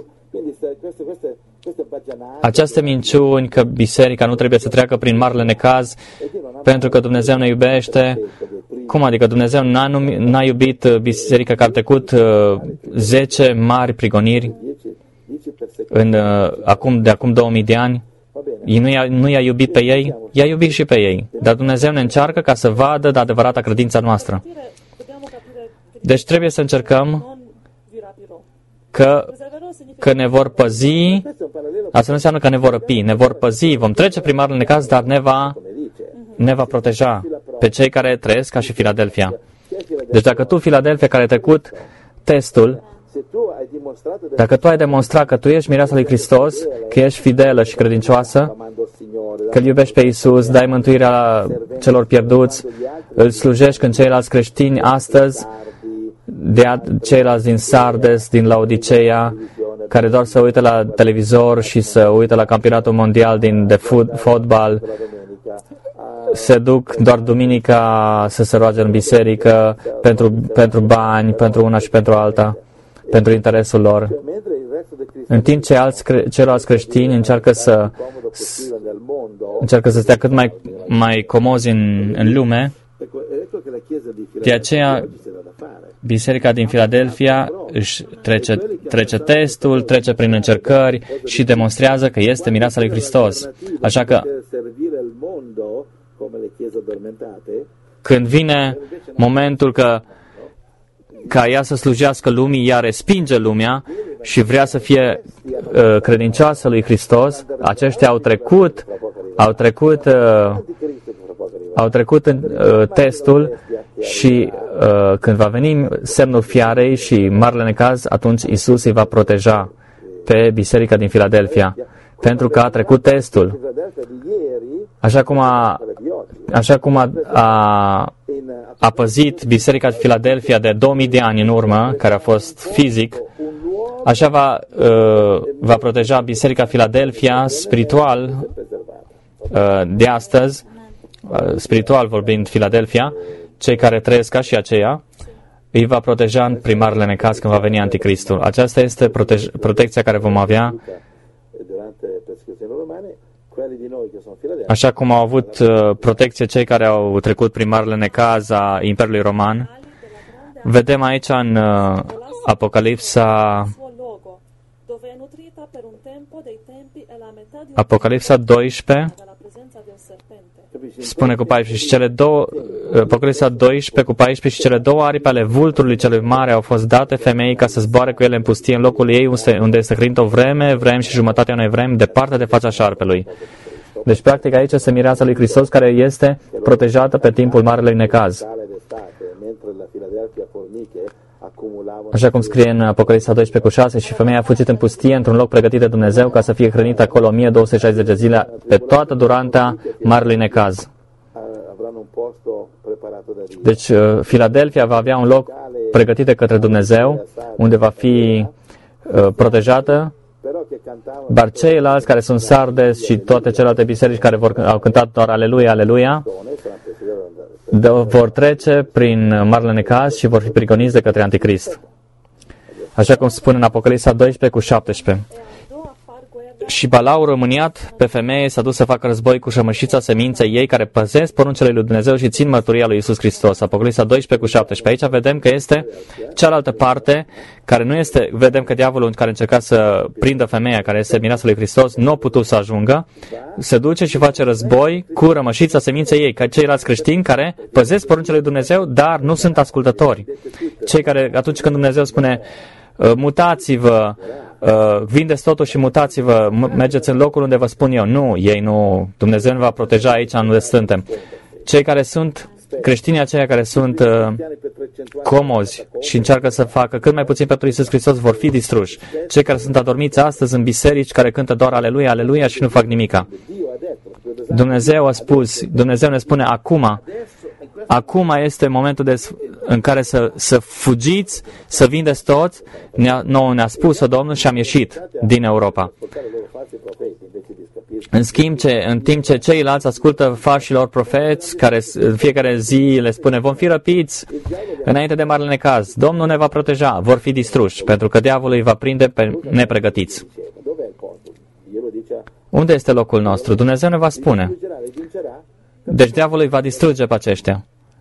Aceste minciuni că biserica nu trebuie să treacă prin marele necaz pentru că Dumnezeu ne iubește. Cum adică Dumnezeu n-a iubit biserica care a trecut 10 mari prigoniri de acum 2000 de ani? Nu i-a iubit pe ei? I-a iubit și pe ei. Dar Dumnezeu ne încearcă ca să vadă de adevărata credința noastră. Deci trebuie să încercăm că ne vor păzi. Asta nu înseamnă că ne vor răpi, ne vor păzi, vom trece prin marele necaz, dar ne va proteja pe cei care trăiesc ca și Filadelfia. Deci dacă tu, Filadelfia, care ai trecut testul, dacă tu ai demonstrat că tu ești mireasa lui Hristos, că ești fidelă și credincioasă, că îl iubești pe Iisus, dai mântuirea celor pierduți, îl slujești când ceilalți creștini astăzi, ceilalți din Sardes, din Laodiceea, care doar să uită la televizor și să uită la campionatul mondial de fotbal, se duc doar duminica să se roage în biserică pentru bani, pentru una și pentru alta, pentru interesul lor. În timp ce ceilalți creștini încearcă să stea cât mai comozi în lume. De aceea, biserica din Filadelfia își trece testul, trece prin încercări și demonstrează că este mireasa lui Hristos. Așa că când vine momentul ca ea să slujească lumii, ea respinge lumea și vrea să fie credincioasă lui Hristos, aceștia au trecut în testul și când va veni semnul fiarei și marele necaz, atunci Iisus îi va proteja pe biserica din Filadelfia, pentru că a trecut testul. Așa cum a păzit biserica din Filadelfia de 2000 de ani în urmă, care a fost fizic, așa va proteja biserica Filadelfia spiritual de astăzi, spiritual vorbind Filadelfia, cei care trăiesc ca și aceea, îi va proteja prin marele necaz când va veni Anticristul. Aceasta este protecția care vom avea, așa cum au avut protecție cei care au trecut prin marele necaz a Imperiului Roman. Vedem aici în Apocalipsa 12, spune cu 14, și cele două, Apocalipsa 12 cu 14, și cele două aripi ale vulturului celui mare au fost date femeii ca să zboare cu ele în pustie, în locul ei unde este hrănită o vreme și jumătatea unei vremi, departe de fața șarpelui. Deci, practic, aici este mireasa lui Hristos care este protejată pe timpul marelui necaz. Așa cum scrie în Apocalipsa 12 cu 6, și femeia a fugit în pustie, într-un loc pregătit de Dumnezeu, ca să fie hrănită acolo 1260 de zile, pe toată durata marelui necaz. Deci, Filadelfia va avea un loc pregătit de către Dumnezeu, unde va fi protejată, dar ceilalți care sunt Sardes și toate celelalte biserici care au cântat doar Aleluia, Aleluia, vor trece prin marele necaz și vor fi prigoniți de către Anticrist. Așa cum spune în Apocalipsa 12 cu 17. Și Balaur, mâniat pe femeie, s-a dus să facă război cu șămășița seminței ei, care păzesc poruncile lui Dumnezeu și țin mărturia lui Iisus Hristos. Apocalipsa 12 cu 17. Aici vedem că este cealaltă parte, care nu este, vedem că diavolul care încerca să prindă femeia, care este mireasa lui Hristos, nu a putut să ajungă, se duce și face război cu rămășița seminței ei, ca ceilalți creștini care păzesc poruncile lui Dumnezeu, dar nu sunt ascultători. Cei care, atunci când Dumnezeu spune, mutați-vă, vindeți totul și mutați-vă, mergeți în locul unde vă spun eu. Nu, ei nu, Dumnezeu ne va proteja aici unde suntem. Cei care sunt creștinii aceia care sunt comozi și încearcă să facă cât mai puțin pentru Iisus Hristos vor fi distruși. Cei care sunt adormiți astăzi în biserici, care cântă doar Aleluia, Aleluia și nu fac nimica. Dumnezeu a spus, Dumnezeu ne spune acum este momentul în care să fugiți, să vindeți toți. Nouă ne-a spus-o Domnul și am ieșit din Europa. În timp ce ceilalți ascultă falșilor profeți, care fiecare zi le spune, vom fi răpiți înainte de marele necaz, Domnul ne va proteja, vor fi distruși, pentru că diavolul îi va prinde pe nepregătiți. Unde este locul nostru? Dumnezeu ne va spune. Deci diavolul îi va distruge pe aceștia.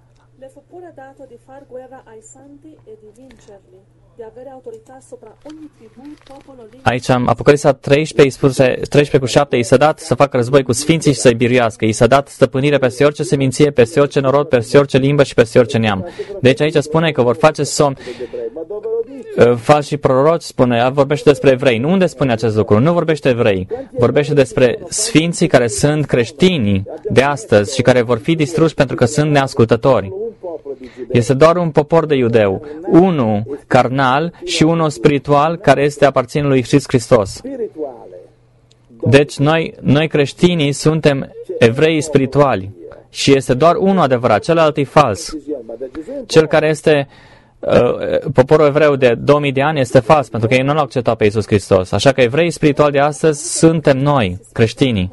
Aici, în Apocalipsa 13 cu 7, i s-a dat să facă război cu sfinții și să-i biruiască. I s-a dat stăpânire peste orice seminție, peste orice norod, peste orice limbă și peste orice neam. Deci aici spune că vor face somn. Falși proroci spune, vorbește despre evrei. Nu unde spune acest lucru? Nu vorbește evrei. Vorbește despre sfinții care sunt creștini de astăzi și care vor fi distruși pentru că sunt neascultători. Este doar un popor de iudeu, unul carnal și unul spiritual care este aparține lui Iisus Hristos. Deci noi creștinii suntem evrei spirituali și este doar unul adevărat, celălalt e fals. Cel care este poporul evreu de 2000 de ani este fals, pentru că ei nu l-au acceptat pe Iisus Hristos. Așa că evreii spirituali de astăzi suntem noi, creștinii.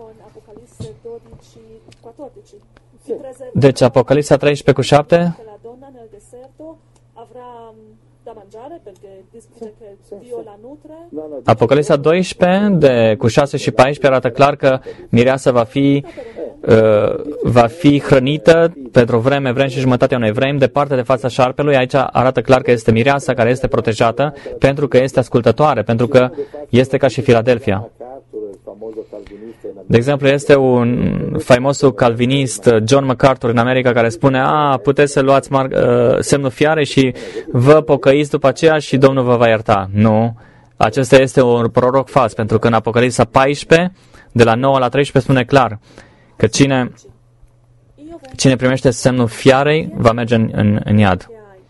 Deci Apocalipsa 13 cu 7. Apocalipsa 12 cu 6 și 14 arată clar că mireasa va fi hrănită pentru o vreme și jumătatea unei vremi departe de fața șarpelui. Aici arată clar că este mireasa care este protejată pentru că este ascultătoare, pentru că este ca și Filadelfia. De exemplu, este un faimosul calvinist, John MacArthur, în America, care spune, puteți să luați semnul fiare și vă pocăiți după aceea și Domnul vă va ierta. Nu, acesta este un proroc fals, pentru că în Apocalipsa 14, de la 9 la 13, spune clar că cine primește semnul fiarei va merge în iad.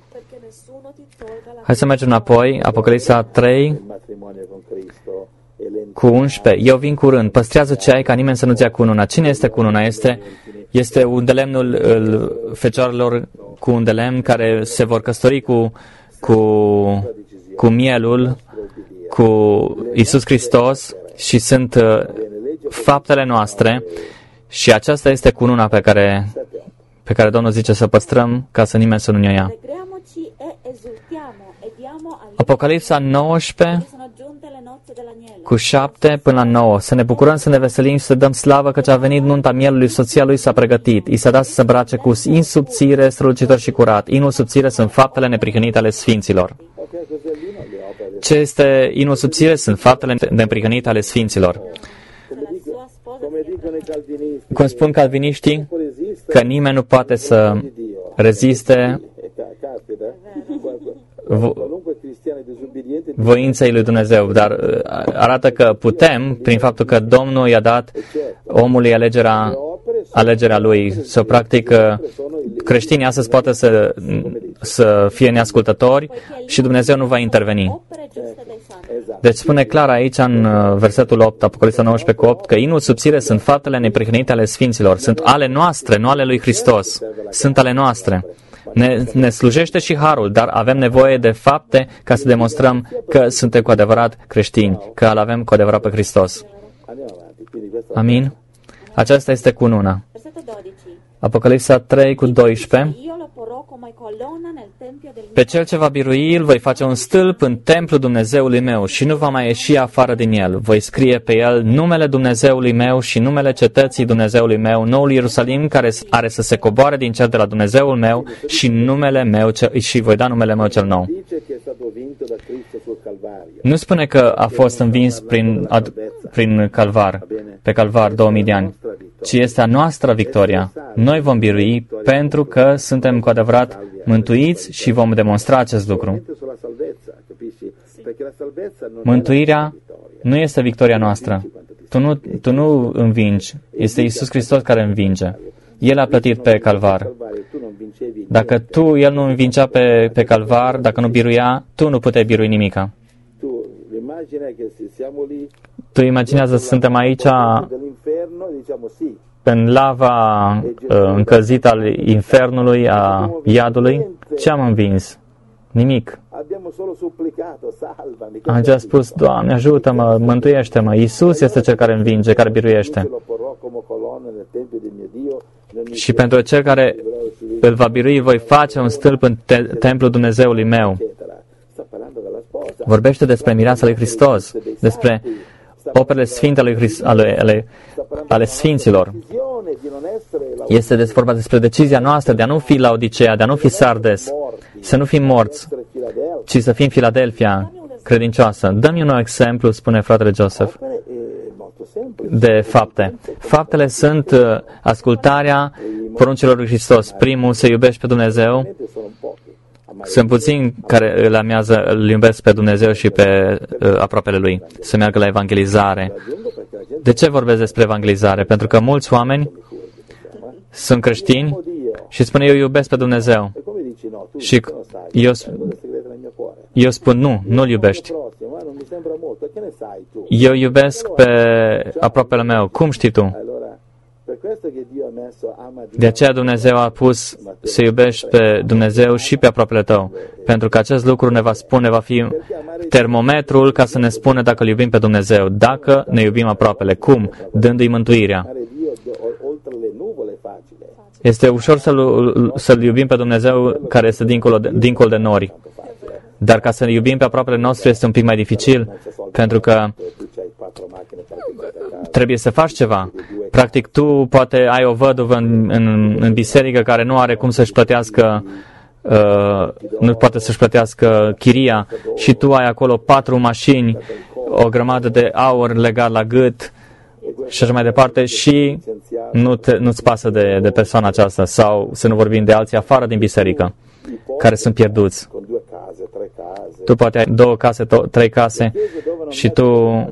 Hai să mergem înapoi, Apocalipsa 3, cu 11. Eu vin curând, păstrează ce ai ca nimeni să nu-ți ia cununa. Cine este cununa? Este un de lemnul fecioarelor cu un de lemn care se vor căsători cu mielul, cu Iisus Hristos și sunt faptele noastre și aceasta este cununa pe care Domnul zice să păstrăm ca să nimeni să nu ne ia. Apocalipsa 19 cu 7 până la 9. Să ne bucurăm, să ne veselim și să dăm slavă căci a venit nunta mielului, soția lui s-a pregătit. I s-a dat să se îmbrace cu in subțire, strălucitor și curat. Inul subțire sunt faptele neprihănite ale sfinților. Ce este inul subțire? Sunt faptele neprihănite ale sfinților. Cum spun calviniștii, că nimeni nu poate să reziste voinței lui Dumnezeu, dar arată că putem, prin faptul că Domnul i-a dat omului alegerea lui. Să practic, creștinii astăzi poate să fie neascultători și Dumnezeu nu va interveni. Deci spune clar aici în versetul 8, Apocalipsa 19 cu 8, că inul subțire sunt faptele neprihănite ale sfinților. Sunt ale noastre, nu ale lui Hristos. Sunt ale noastre. Ne slujește și harul, dar avem nevoie de fapte ca să demonstrăm că suntem cu adevărat creștini, că îl avem cu adevărat pe Hristos. Amin? Aceasta este cununa. Apocalipsa 3 cu 12. Pe cel ce va birui îl voi face un stâlp în templul Dumnezeului meu și nu va mai ieși afară din el. Voi scrie pe el numele Dumnezeului meu și numele cetății Dumnezeului meu, noul Ierusalim care are să se coboare din cer de la Dumnezeul meu și numele meu și voi da numele meu cel nou. Nu spune că a fost învins prin Calvar, pe Calvar 2000 de ani, ci este a noastră victoria. Noi vom birui pentru că suntem cu adevărat mântuiți și vom demonstra acest lucru. Mântuirea nu este victoria noastră. Tu nu învingi. Este Iisus Hristos care învinge. El a plătit pe Calvar. Dacă El nu învingea pe Calvar, dacă nu biruia, tu nu puteai birui nimica. Tu imaginează să suntem aici în lava încălzită al infernului, a iadului. Ce am învins? Nimic. Am just spus, Doamne, ajută-mă, mântuiește-mă. Iisus este cel care învinge, care biruiește. Și pentru cel care îl va birui, voi face un stâlp în templul Dumnezeului meu. Vorbește despre mireasa lui Hristos, despre operele sfinte ale sfinților. Este vorba despre decizia noastră de a nu fi Laodicea, de a nu fi Sardes, să nu fim morți, ci să fim Filadelfia credincioasă. Dă-mi un nou exemplu, spune fratele Joseph, de fapte. Faptele sunt ascultarea poruncilor lui Hristos. Primul, să iubești pe Dumnezeu. Sunt puțini care îl iubesc pe Dumnezeu și pe aproapele lui. Să meargă la evangelizare. De ce vorbesc despre evangelizare? Pentru că mulți oameni sunt creștini și spun eu iubesc pe Dumnezeu. Și eu spun nu-L iubești. Eu iubesc pe aproapele meu. Cum știi tu? De aceea Dumnezeu a pus să iubești pe Dumnezeu și pe aproapele tău. Pentru că acest lucru ne va spune, va fi termometrul ca să ne spune dacă îl iubim pe Dumnezeu, dacă ne iubim aproapele. Cum? Dându-i mântuirea. Este ușor să-L iubim pe Dumnezeu care este dincolo de nori. Dar ca să ne iubim pe aproapele nostru este un pic mai dificil, pentru că trebuie să faci ceva. Practic, tu poate ai o văduvă în biserică care nu are cum să-și plătească, nu poate să-și plătească chiria și tu ai acolo 4 mașini, o grămadă de aur legat la gât și așa mai departe și nu-ți pasă de persoana aceasta, sau să nu vorbim de alții afară din biserică care sunt pierduți. Tu poate ai 2 case, 3 case și tu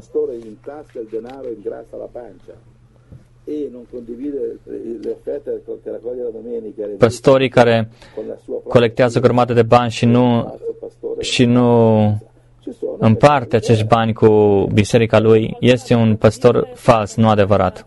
păstorii care colectează o grămadă de bani și nu împarte acești bani cu biserica lui, este un păstor fals, nu adevărat.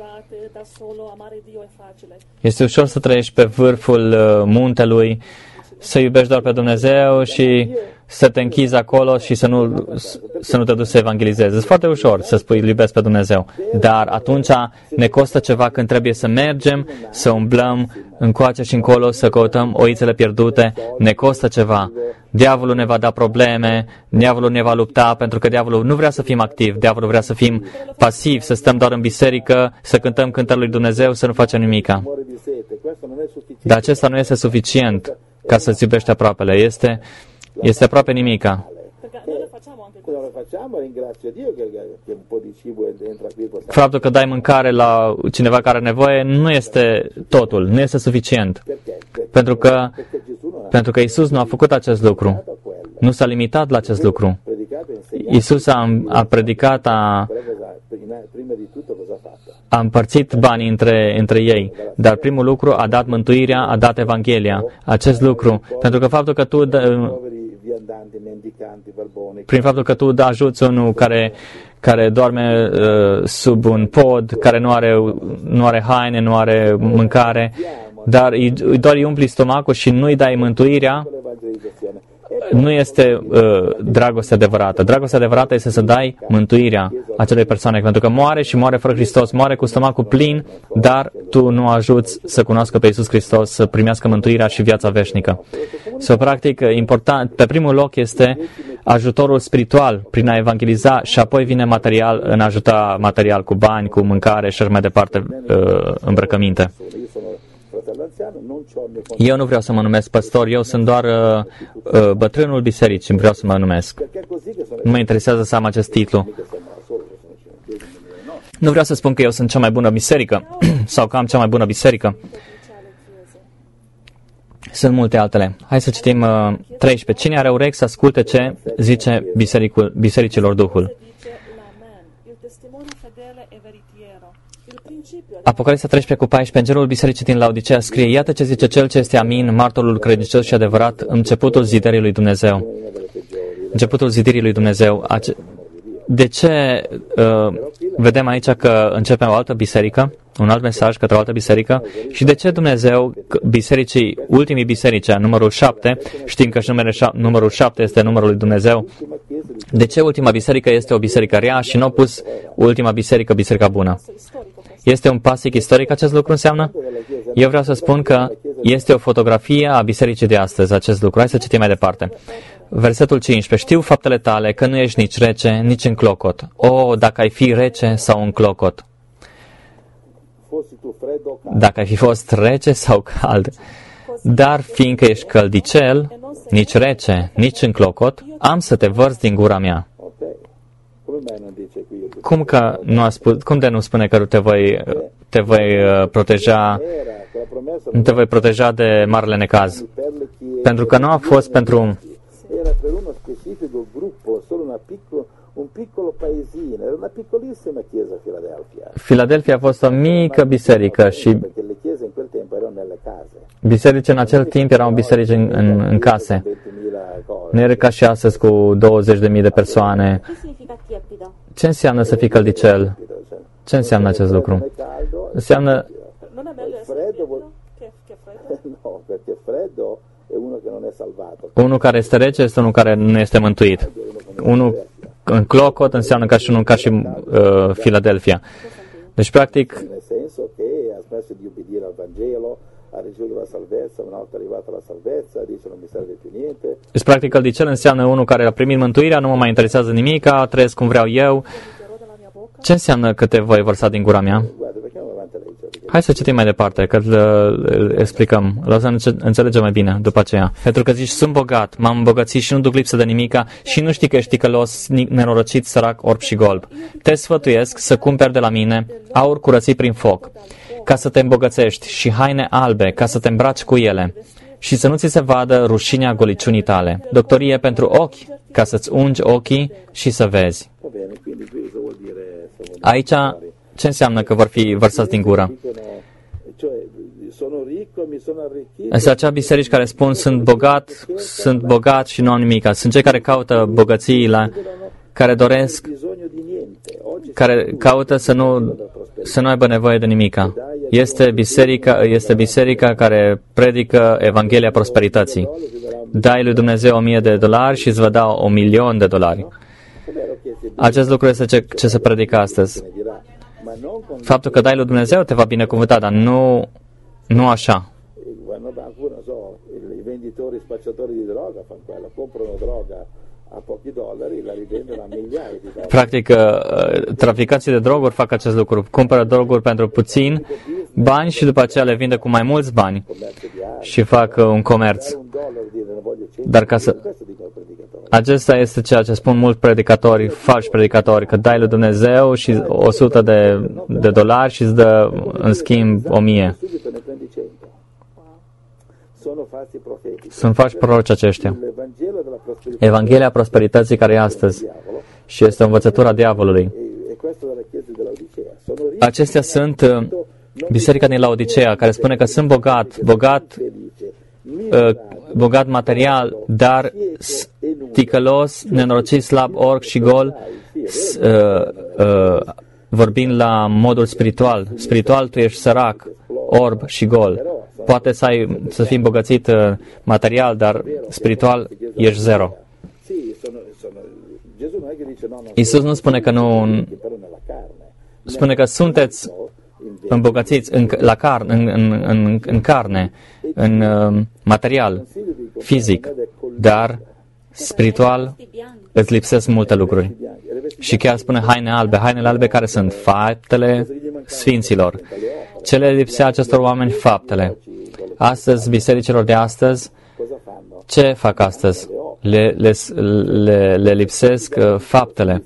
Este ușor să trăiești pe vârful muntelui, să iubești doar pe Dumnezeu și să te închizi acolo și să nu te duci să evangelizezi. E foarte ușor să spui iubesc pe Dumnezeu, dar atunci ne costă ceva când trebuie să mergem, să umblăm încoace și încolo, să căutăm oițele pierdute, ne costă ceva. Diavolul ne va da probleme, diavolul ne va lupta, pentru că diavolul nu vrea să fim activi, diavolul vrea să fim pasivi, să stăm doar în biserică, să cântăm cântările lui Dumnezeu, să nu facem nimica. Dar acesta nu este suficient ca să-ți iubești aproapele. Este aproape nimica. Faptul că dai mâncare la cineva care are nevoie nu este totul, nu este suficient. Pentru că Iisus nu a făcut acest lucru. Nu s-a limitat la acest lucru. Iisus a predicat, a împărțit banii între ei, dar primul lucru a dat mântuirea, a dat Evanghelia. Acest lucru, pentru că faptul că tu prin faptul că tu ajuți unul care doarme sub un pod, care nu are haine, nu are mâncare, dar doar îi umpli stomacul și nu îi dai mântuirea, nu este dragoste adevărată. Dragostea adevărată este să dai mântuirea acelei persoane, pentru că moare și moare fără Hristos, moare cu stomacul plin, dar tu nu ajuți să cunoască pe Iisus Hristos, să primească mântuirea și viața veșnică. Practic, important, pe primul loc este ajutorul spiritual prin a evangeliza și apoi vine material, în ajuta material cu bani, cu mâncare și așa mai departe, îmbrăcăminte. Eu nu vreau să mă numesc păstor, eu sunt doar bătrânul bisericii, vreau să mă numesc. Nu mă interesează să am acest titlu. Nu vreau să spun că eu sunt cea mai bună biserică sau că am cea mai bună biserică. Sunt multe altele. Hai să citim 13. Cine are urechi să asculte ce zice bisericilor Duhul? Apocalipsa 13:14, îngerul bisericii din Laodicea scrie: iată ce zice cel ce este amin, martorul credincios și adevărat, începutul zidirii lui Dumnezeu. Începutul zidirii lui Dumnezeu. De ce vedem aici că începe o altă biserică, un alt mesaj către o altă biserică? Și de ce Dumnezeu, bisericii, ultimii biserici, numărul 7, știm că și numărul 7 este numărul lui Dumnezeu, de ce ultima biserică este o biserică rea și nu a pus ultima biserică, biserica bună? Este un pasic istoric acest lucru înseamnă? Eu vreau să spun că este o fotografie a bisericii de astăzi acest lucru. Hai să citim mai departe. Versetul 15. Știu faptele tale că nu ești nici rece, nici în clocot. O, dacă ai fi rece sau în clocot. Dacă ai fi fost rece sau cald. Dar fiindcă ești căldicel, nici rece, nici în clocot, am să te vărs din gura mea. Cum de nu spune că te voi proteja, nu te voi proteja de marele necaz? Pentru că nu a fost pentru Filadelfia a fost o mică biserică și biserici în acel timp erau biserici în case. Nu era ca și astăzi cu 20.000 de persoane. Ce înseamnă să fii căldicel? Ce înseamnă acest lucru? Înseamnă unul care este rece este unul care nu este mântuit. Unul în clocot înseamnă ca și unul ca și Filadelfia. Deci, practic, deci, practic, căldicel înseamnă unul care a primit mântuirea, nu mă mai interesează nimica, trăiesc cum vreau eu. Ce înseamnă că te voi vărsa din gura mea? Hai să citim mai departe, că explicăm. Lăsăm să înțelegem mai bine după aceea. Pentru că zici, sunt bogat, m-am îmbogățit și nu duc lipsă de nimica și nu știi că ești ticălos, nenorocit, sărac, orb și golb. Te sfătuiesc să cumperi de la mine aur curățit prin foc, ca să te îmbogățești, și haine albe, ca să te îmbraci cu ele, și să nu ți se vadă rușinea goliciunii tale. Doctorie pentru ochi, ca să-ți ungi ochii și să vezi. Aici, ce înseamnă că vor fi vărsați din gură? Este acea biserici care spun sunt bogat și nu am nimic. Sunt cei care caută bogățiile, care doresc, care caută să nu aibă nevoie de nimica. Este biserica care predică Evanghelia prosperității. Dai lui Dumnezeu $1.000 și îți va da $1.000.000. Acest lucru este ce se predică astăzi. Faptul că dai lui Dumnezeu te va binecuvânta, dar nu așa. I venditori spacciatori di droga fanno quello, comprano droga a pochi dollari, la rivendono a migliaia di dollari. Practic, traficanții de droguri fac acest lucru. Cumpără droguri pentru puțin bani și după aceea le vinde cu mai mulți bani și fac un comerț. Dar acesta este ceea ce spun mulți predicatori, falși predicatori, că dai lui Dumnezeu și $100 și îți dă în schimb 1.000. Sunt falși proroci aceștia. Evanghelia prosperității care e astăzi și este o învățătură a diavolului. Acestea sunt biserica din Laodicea, care spune că sunt bogat material, dar ticălos, nenorocit, slab, orc și gol, vorbind la modul spiritual. Spiritual tu ești sărac, orb și gol. Poate să fii îmbogățit material, dar spiritual ești zero. Iisus nu spune că nu... Spune că sunteți îmbogățiți în carne, în material, fizic, dar spiritual îți lipsesc multe lucruri. Și chiar spune hainele albe care sunt faptele sfinților. Ce le lipsea acestor oameni? Faptele. Astăzi, bisericilor de astăzi, ce fac astăzi? Le lipsesc faptele.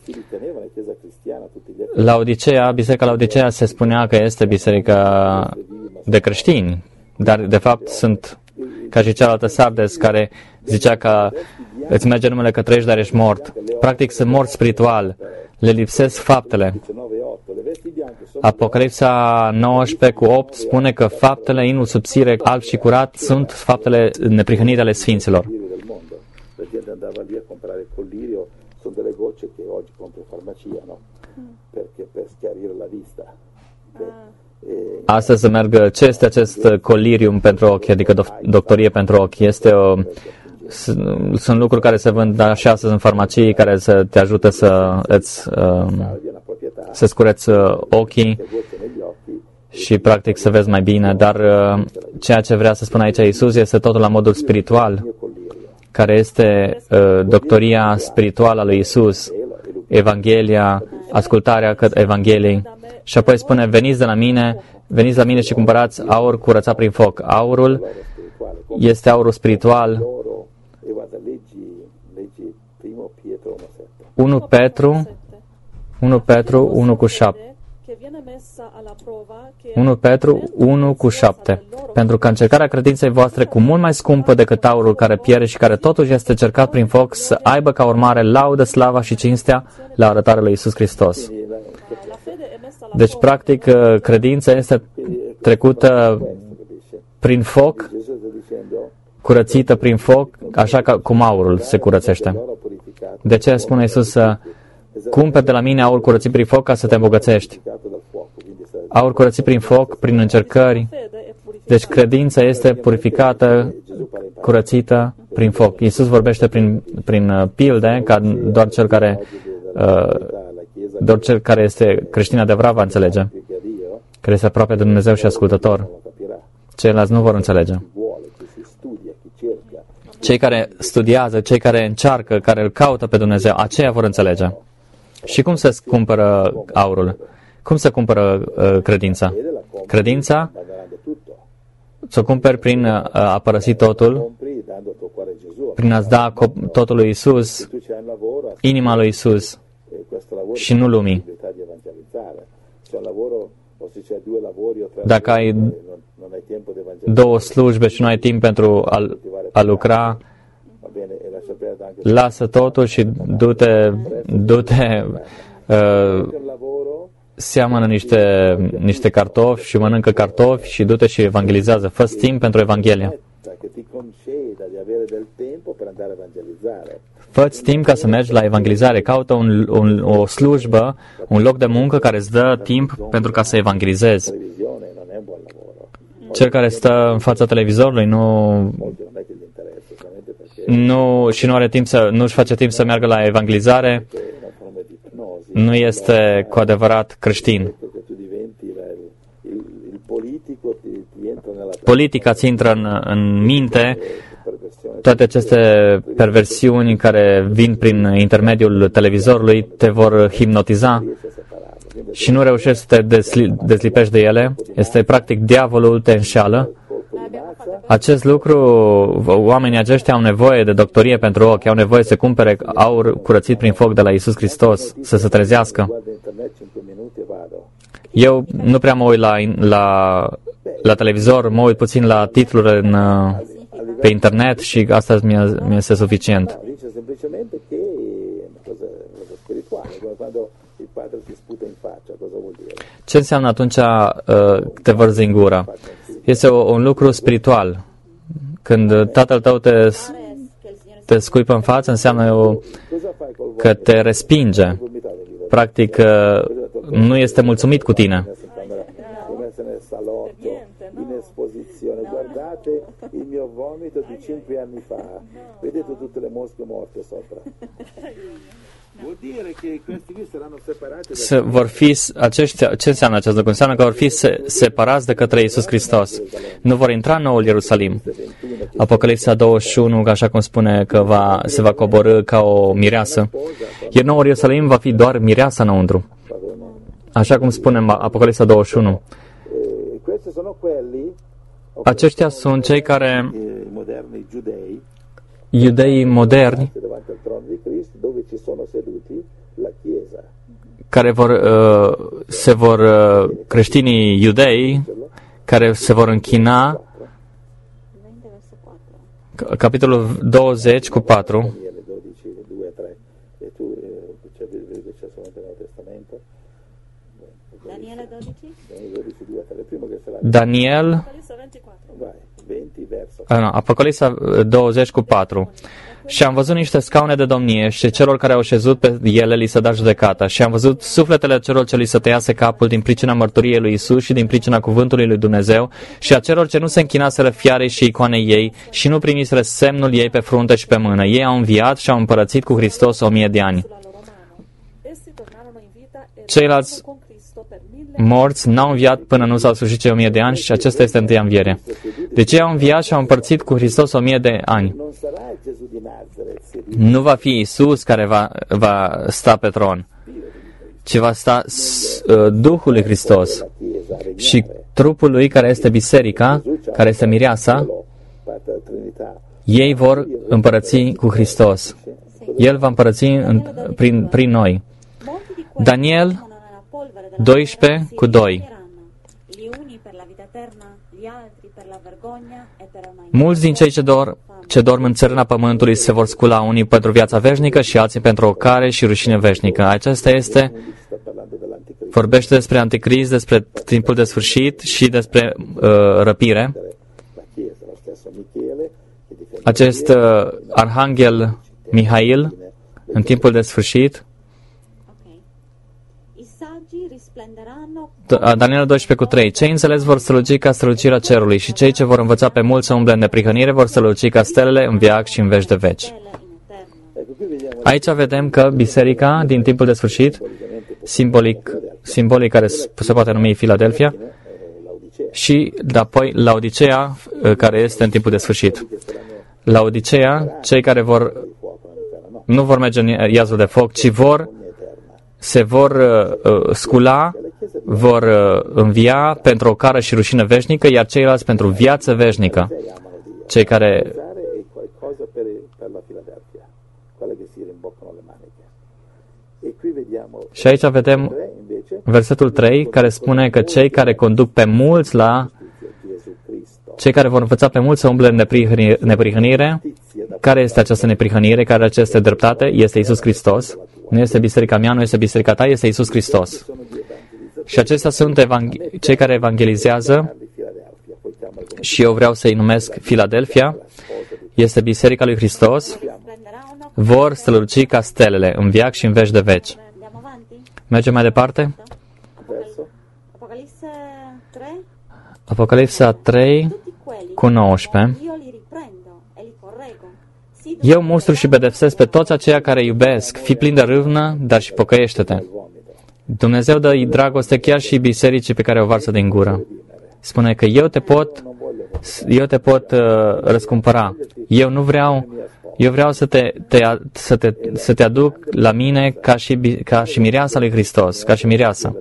Biserica Laodicea se spunea că este biserica de creștini, dar de fapt sunt ca și cealaltă Sardes care zicea că îți merge numele că trăiești, dar ești mort. Practic sunt mort spiritual. Le lipsesc faptele. Apocalipsa 19:8 spune că faptele inul subțire, alb și curat sunt faptele neprihănite ale sfinților. Astăzi se merg, ce este acest colirium pentru ochi, adică doctorie pentru ochi? Sunt lucruri care se vând așa astăzi în farmacii, care să te ajută să-ți cureți ochii și practic să vezi mai bine, dar ceea ce vrea să spun aici Iisus este totul la modul spiritual, care este doctoria spirituală a lui Iisus, Evanghelia, ascultarea Evangheliei. Și apoi spune, veniți la mine și cumpărați aur curățat prin foc. Aurul este aurul spiritual. 1 Petru 1:7. Pentru că încercarea credinței voastre cu mult mai scumpă decât aurul care pierde și care totuși este cercat prin foc, să aibă ca urmare laudă, slava și cinstea la arătarea lui Iisus Hristos. Deci, practic, credința este trecută prin foc, curățită prin foc, așa cum aurul se curățește. De ce spune Iisus să cumperi de la mine aur curățit prin foc ca să te îmbogățești? Aur curățit prin foc, prin încercări. Deci credința este purificată, curățită prin foc. Iisus vorbește prin pilde, ca doar cel care este creștin adevărat va înțelege, care este aproape de Dumnezeu și ascultător. Ceilalți nu vor înțelege. Cei care studiază, cei care încearcă, care îl caută pe Dumnezeu, aceia vor înțelege. Și cum se cumpără aurul? Cum se cumpără credința? Credința ți-o cumperi prin a părăsi totul, prin a-ți da totul lui Iisus, inima lui Iisus și nu lumii. Dacă ai 2 slujbe și nu ai timp pentru a lucra, lasă totul și du-te seamănă niște cartofi și mănâncă cartofi și du-te și evangelizează. Fă-ți timp pentru Evanghelia. Fă-ți timp ca să mergi la evangelizare. Caută o slujbă, un loc de muncă care îți dă timp pentru ca să evangelizezi. Cel care stă în fața televizorului și nu are timp nu-și face timp să meargă la evangelizare, nu este cu adevărat creștin. Politica ți intră în minte, toate aceste perversiuni care vin prin intermediul televizorului te vor hipnotiza și nu reușești să te dezlipești de ele. Este practic diavolul te înșeală. Acest lucru, oamenii aceștia au nevoie de doctorie pentru ochi, au nevoie să cumpere aur curățit prin foc de la Iisus Hristos, să se trezească. Eu nu prea mă uit la televizor, mă uit puțin la titluri pe internet și asta mi este suficient. Ce înseamnă atunci te vărzi în gură? Este un lucru spiritual. Când tatăl tău te scuipă în față, înseamnă că te respinge. Practic, nu este mulțumit cu tine. Vor fi aceștia, ce înseamnă acest lucru? Înseamnă că vor fi separați de către Iisus Hristos. Nu vor intra în noul Ierusalim. Apocalipsa 21, așa cum spune că se va coborî ca o mireasă. Iar noul Ierusalim va fi doar mireasa înăuntru. Așa cum spune Apocalipsa 21. Aceștia sunt cei care, iudeii moderni, care creștinii iudei, care se vor închina, capitolul 20 cu 4, Daniel, Apocalipsa 20 cu 4. Și am văzut niște scaune de domnie și celor care au șezut pe ele li se da judecata. Și am văzut sufletele celor ce li se tăiase capul din pricina mărturiei lui Isus și din pricina cuvântului lui Dumnezeu și a celor ce nu se închinaseră fiarei și icoanei ei și nu primiseră semnul ei pe frunte și pe mână. Ei au înviat și au împărățit cu Hristos 1000 de ani. Ceilalți morți n-au înviat până nu s-au sfârșit cei 1000 de ani și acesta este întâia înviere. Deci ei au înviat și au împărțit cu Hristos 1000 de ani. Nu va fi Isus care va sta pe tron, ci va sta Duhul lui Hristos și trupul lui care este biserica, care este mireasa, ei vor împărăți cu Hristos. El va împărăți prin noi. Daniel 12 cu 2. Mulți din cei ce dorm în țărâna pământului se vor scula, unii pentru viața veșnică și alții pentru ocare și rușine veșnică. Aceasta vorbește despre Anticrist, despre timpul de sfârșit și despre răpire. Acest arhanghel Mihail, în timpul de sfârșit, Daniel 12 cu 3. Cei înțeles vor străluci ca strălucirea cerului și cei ce vor învăța pe mulți să umble în neprihănire vor străluci ca stelele în veac și în veci de veci. Aici vedem că biserica din timpul de sfârșit, simbolic care se poate numi Filadelfia, și apoi Laodicea, care este în timpul de sfârșit. Laodicea, cei care nu vor merge în iazul de foc, ci se vor scula, vor învia pentru o cară și rușine veșnică, iar ceilalți pentru viață veșnică. Cei care... Și aici vedem versetul 3, care spune că cei care conduc pe mulți cei care vor învăța pe mulți să umble în neprihănire. Care este această neprihănire? Care este dreptate? Este Iisus Hristos. Nu este biserica mea, nu este biserica ta, este Iisus Hristos. Și acestea sunt cei care evangelizează și eu vreau să-i numesc Filadelfia. Este biserica lui Hristos. Vor străluci ca stelele în veac și în veci de veci. Mergem mai departe? Apocalipsa 3 cu 19. Eu mustru și pedepsesc pe toți aceia care iubesc. Fii plin de râvnă, dar și pocăiește-te. Dumnezeu dă dragoste chiar și bisericii pe care o varsă din gură. Spune că eu te pot răscumpăra. Eu vreau să te aduc la mine ca și mireasa lui Hristos, ca și mireasa.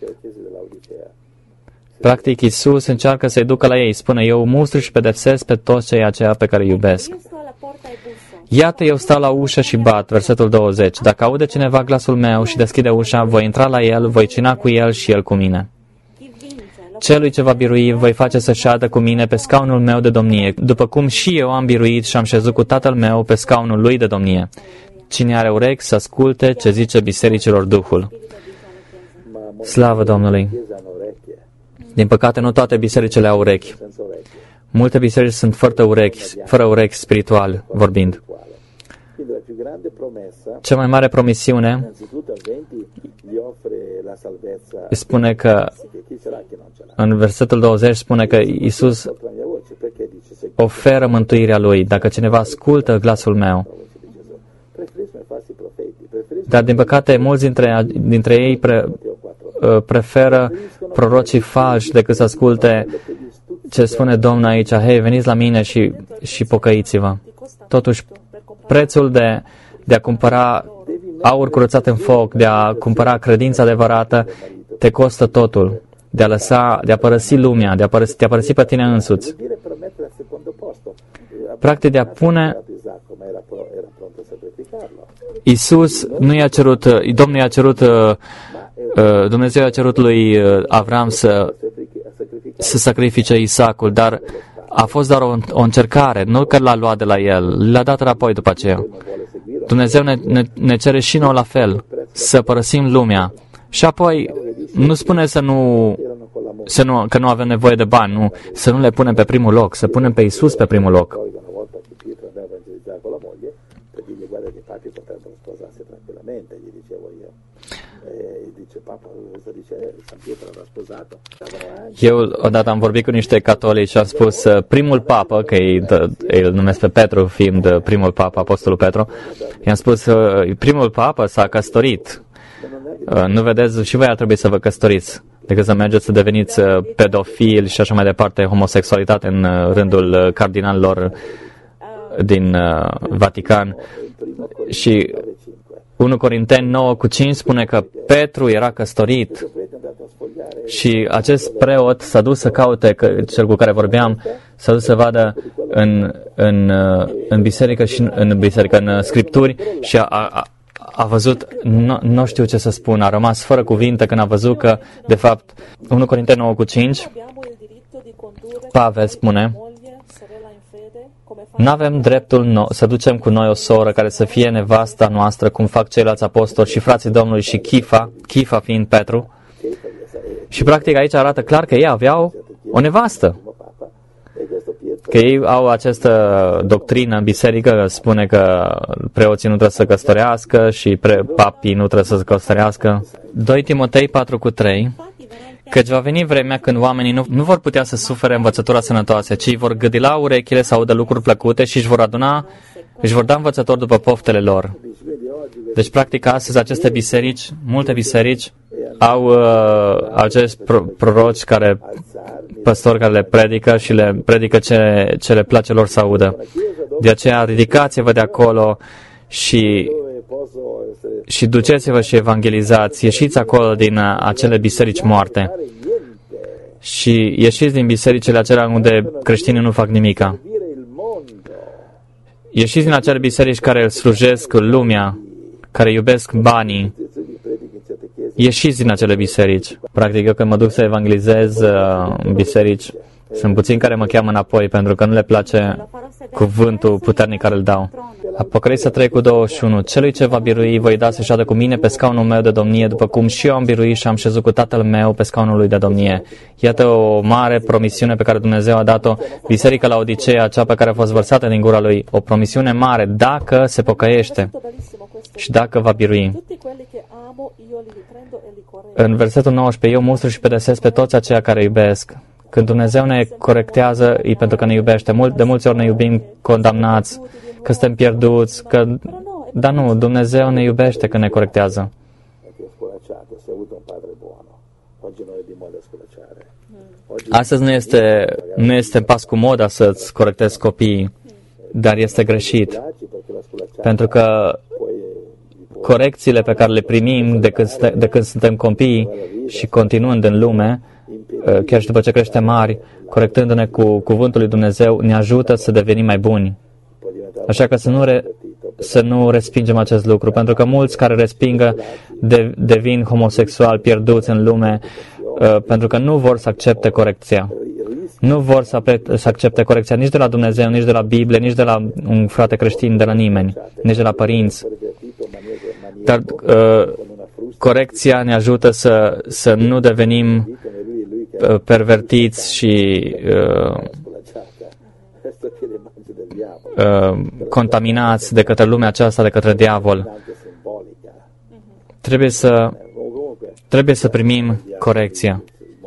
Practic, Iisus încearcă să-i ducă la ei. Spune, eu mustru și pedepsesc pe toți cei aceia pe care îi iubesc. Iată, eu stau la ușă și bat, versetul 20. Dacă aude cineva glasul meu și deschide ușa, voi intra la el, voi cina cu el și el cu mine. Celui ce va birui, voi face să șadă cu mine pe scaunul meu de domnie, după cum și eu am biruit și am șezut cu Tatăl meu pe scaunul lui de domnie. Cine are urechi să asculte ce zice bisericilor Duhul. Slavă Domnului! Din păcate, nu toate bisericile au urechi. Multe biserici sunt fără urechi spiritual vorbind. Cea mai mare promisiune spune că în versetul 20 spune că Iisus oferă mântuirea Lui dacă cineva ascultă glasul meu. Dar din păcate mulți dintre ei preferă prorocii falși decât să asculte ce spune Domnul aici. Hei, veniți la mine și pocăiți-vă. Totuși, prețul de a cumpăra aur curățat în foc, de a cumpăra credința adevărată, te costă totul. De a părăsi lumea, de a părăsi pe tine însuți. Practic, de a pune... Iisus nu i-a cerut, Domnul i-a cerut, Dumnezeu i-a cerut lui Avram să sacrifice Isaacul, dar a fost doar o încercare, nu că l-a luat de la el, l-a dat înapoi după aceea. Dumnezeu ne cere și nouă la fel, să părăsim lumea. Și apoi nu spune că nu avem nevoie de bani, nu, să nu le punem pe primul loc, să punem pe Iisus pe primul loc. Eu odată am vorbit cu niște catolici și am spus primul papă, că ei îl numesc pe Petru fiind primul papă, apostolul Petru, i-am spus primul papă s-a căsătorit. Nu vedeți, și voi ar trebui să vă căsătoriți decât să mergeți să deveniți pedofili și așa mai departe, homosexualitate în rândul cardinalilor din Vatican. Și 1 Corinteni 9 cu 5 spune că Petru era căsătorit și acest preot s-a dus să caute, cel cu care vorbeam, s-a dus să vadă în biserică și în Scripturi și a văzut, nu știu ce să spun, a rămas fără cuvinte când a văzut că, de fapt, 1 Corinteni 9 cu 5, Pavel spune, n-avem dreptul să ducem cu noi o soră care să fie nevasta noastră, cum fac ceilalți apostoli și frații Domnului și Chifa fiind Petru. Și practic aici arată clar că ei aveau o nevastă. Că ei au această doctrină în biserică, spune că preoții nu trebuie să căsătorească și papii nu trebuie să se căsătorească. 2 Timotei 4 cu 3. Căci va veni vremea când oamenii nu vor putea să sufere învățătura sănătoasă, ci vor gâdila urechile să audă lucruri plăcute și își vor da învățători după poftele lor. Deci, practic, astăzi multe biserici au acești proroci păstori care le predică și le predică ce le place lor să audă. De aceea, ridicați-vă de acolo și duceți-vă și evangelizați, ieșiți acolo din acele biserici moarte și ieșiți din bisericile acelea unde creștinii nu fac nimica. Ieșiți din acele biserici care îl slujesc lumea, care iubesc banii. Ieșiți din acele biserici. Practic, eu când mă duc să evangelizez în biserici, sunt puțini care mă cheamă înapoi pentru că nu le place cuvântul puternic care îl dau. Apocalipsa 3 cu 21. Celui ce va birui, voi da să șadă cu mine pe scaunul meu de domnie, după cum și eu am biruit și am șezut cu Tatăl meu pe scaunul lui de domnie. Iată o mare promisiune pe care Dumnezeu a dat-o Biserica la Odiseea, cea pe care a fost vărsată din gura lui. O promisiune mare, dacă se pocăiește și dacă va birui. În versetul 19, eu mustru și pedepsesc pe toți aceia care iubesc. Când Dumnezeu ne corectează, e pentru că ne iubește. De mulți ori ne iubim condamnați, că suntem pierduți, că... Dar nu, Dumnezeu ne iubește când ne corectează. Astăzi nu este în pas cu moda să-ți corectezi copiii, dar este greșit. Pentru că corecțiile pe care le primim de când suntem copii și continuând în lume, chiar și după ce creștem mari, corectându-ne cu cuvântul lui Dumnezeu, ne ajută să devenim mai buni. Așa că să nu respingem acest lucru, pentru că mulți care respingă devin homosexuali, pierduți în lume, pentru că nu vor să accepte corecția. Nu vor să accepte corecția nici de la Dumnezeu, nici de la Biblie, nici de la un frate creștin, de la nimeni, nici de la părinți. Dar corecția ne ajută să nu devenim pervertiți și contaminați de către lumea aceasta, de către diavol. Trebuie să primim corecția.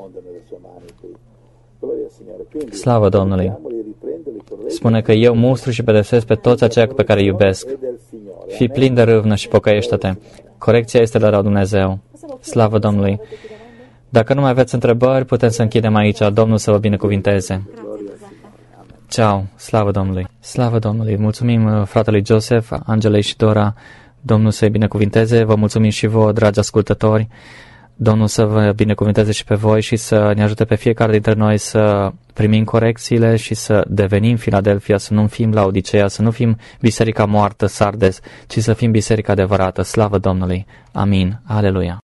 Slavă Domnului! Spune că eu mustru și pedepsesc pe toți aceia pe care îi iubesc. Fii plin de râvnă și pocăiește-te. Corecția este de la Dumnezeu. Slavă Domnului! Dacă nu mai aveți întrebări, putem să închidem aici. Domnul să vă binecuvinteze. Ceau! Slavă Domnului! Slavă Domnului! Mulțumim fratelui Joseph, Angelei și Dora. Domnul să-i binecuvinteze. Vă mulțumim și vouă, dragi ascultători. Domnul să vă binecuvinteze și pe voi și să ne ajute pe fiecare dintre noi să primim corecțiile și să devenim Filadelfia, să nu fim Laodicea, să nu fim biserica moartă, Sardes, ci să fim biserica adevărată. Slavă Domnului! Amin! Aleluia!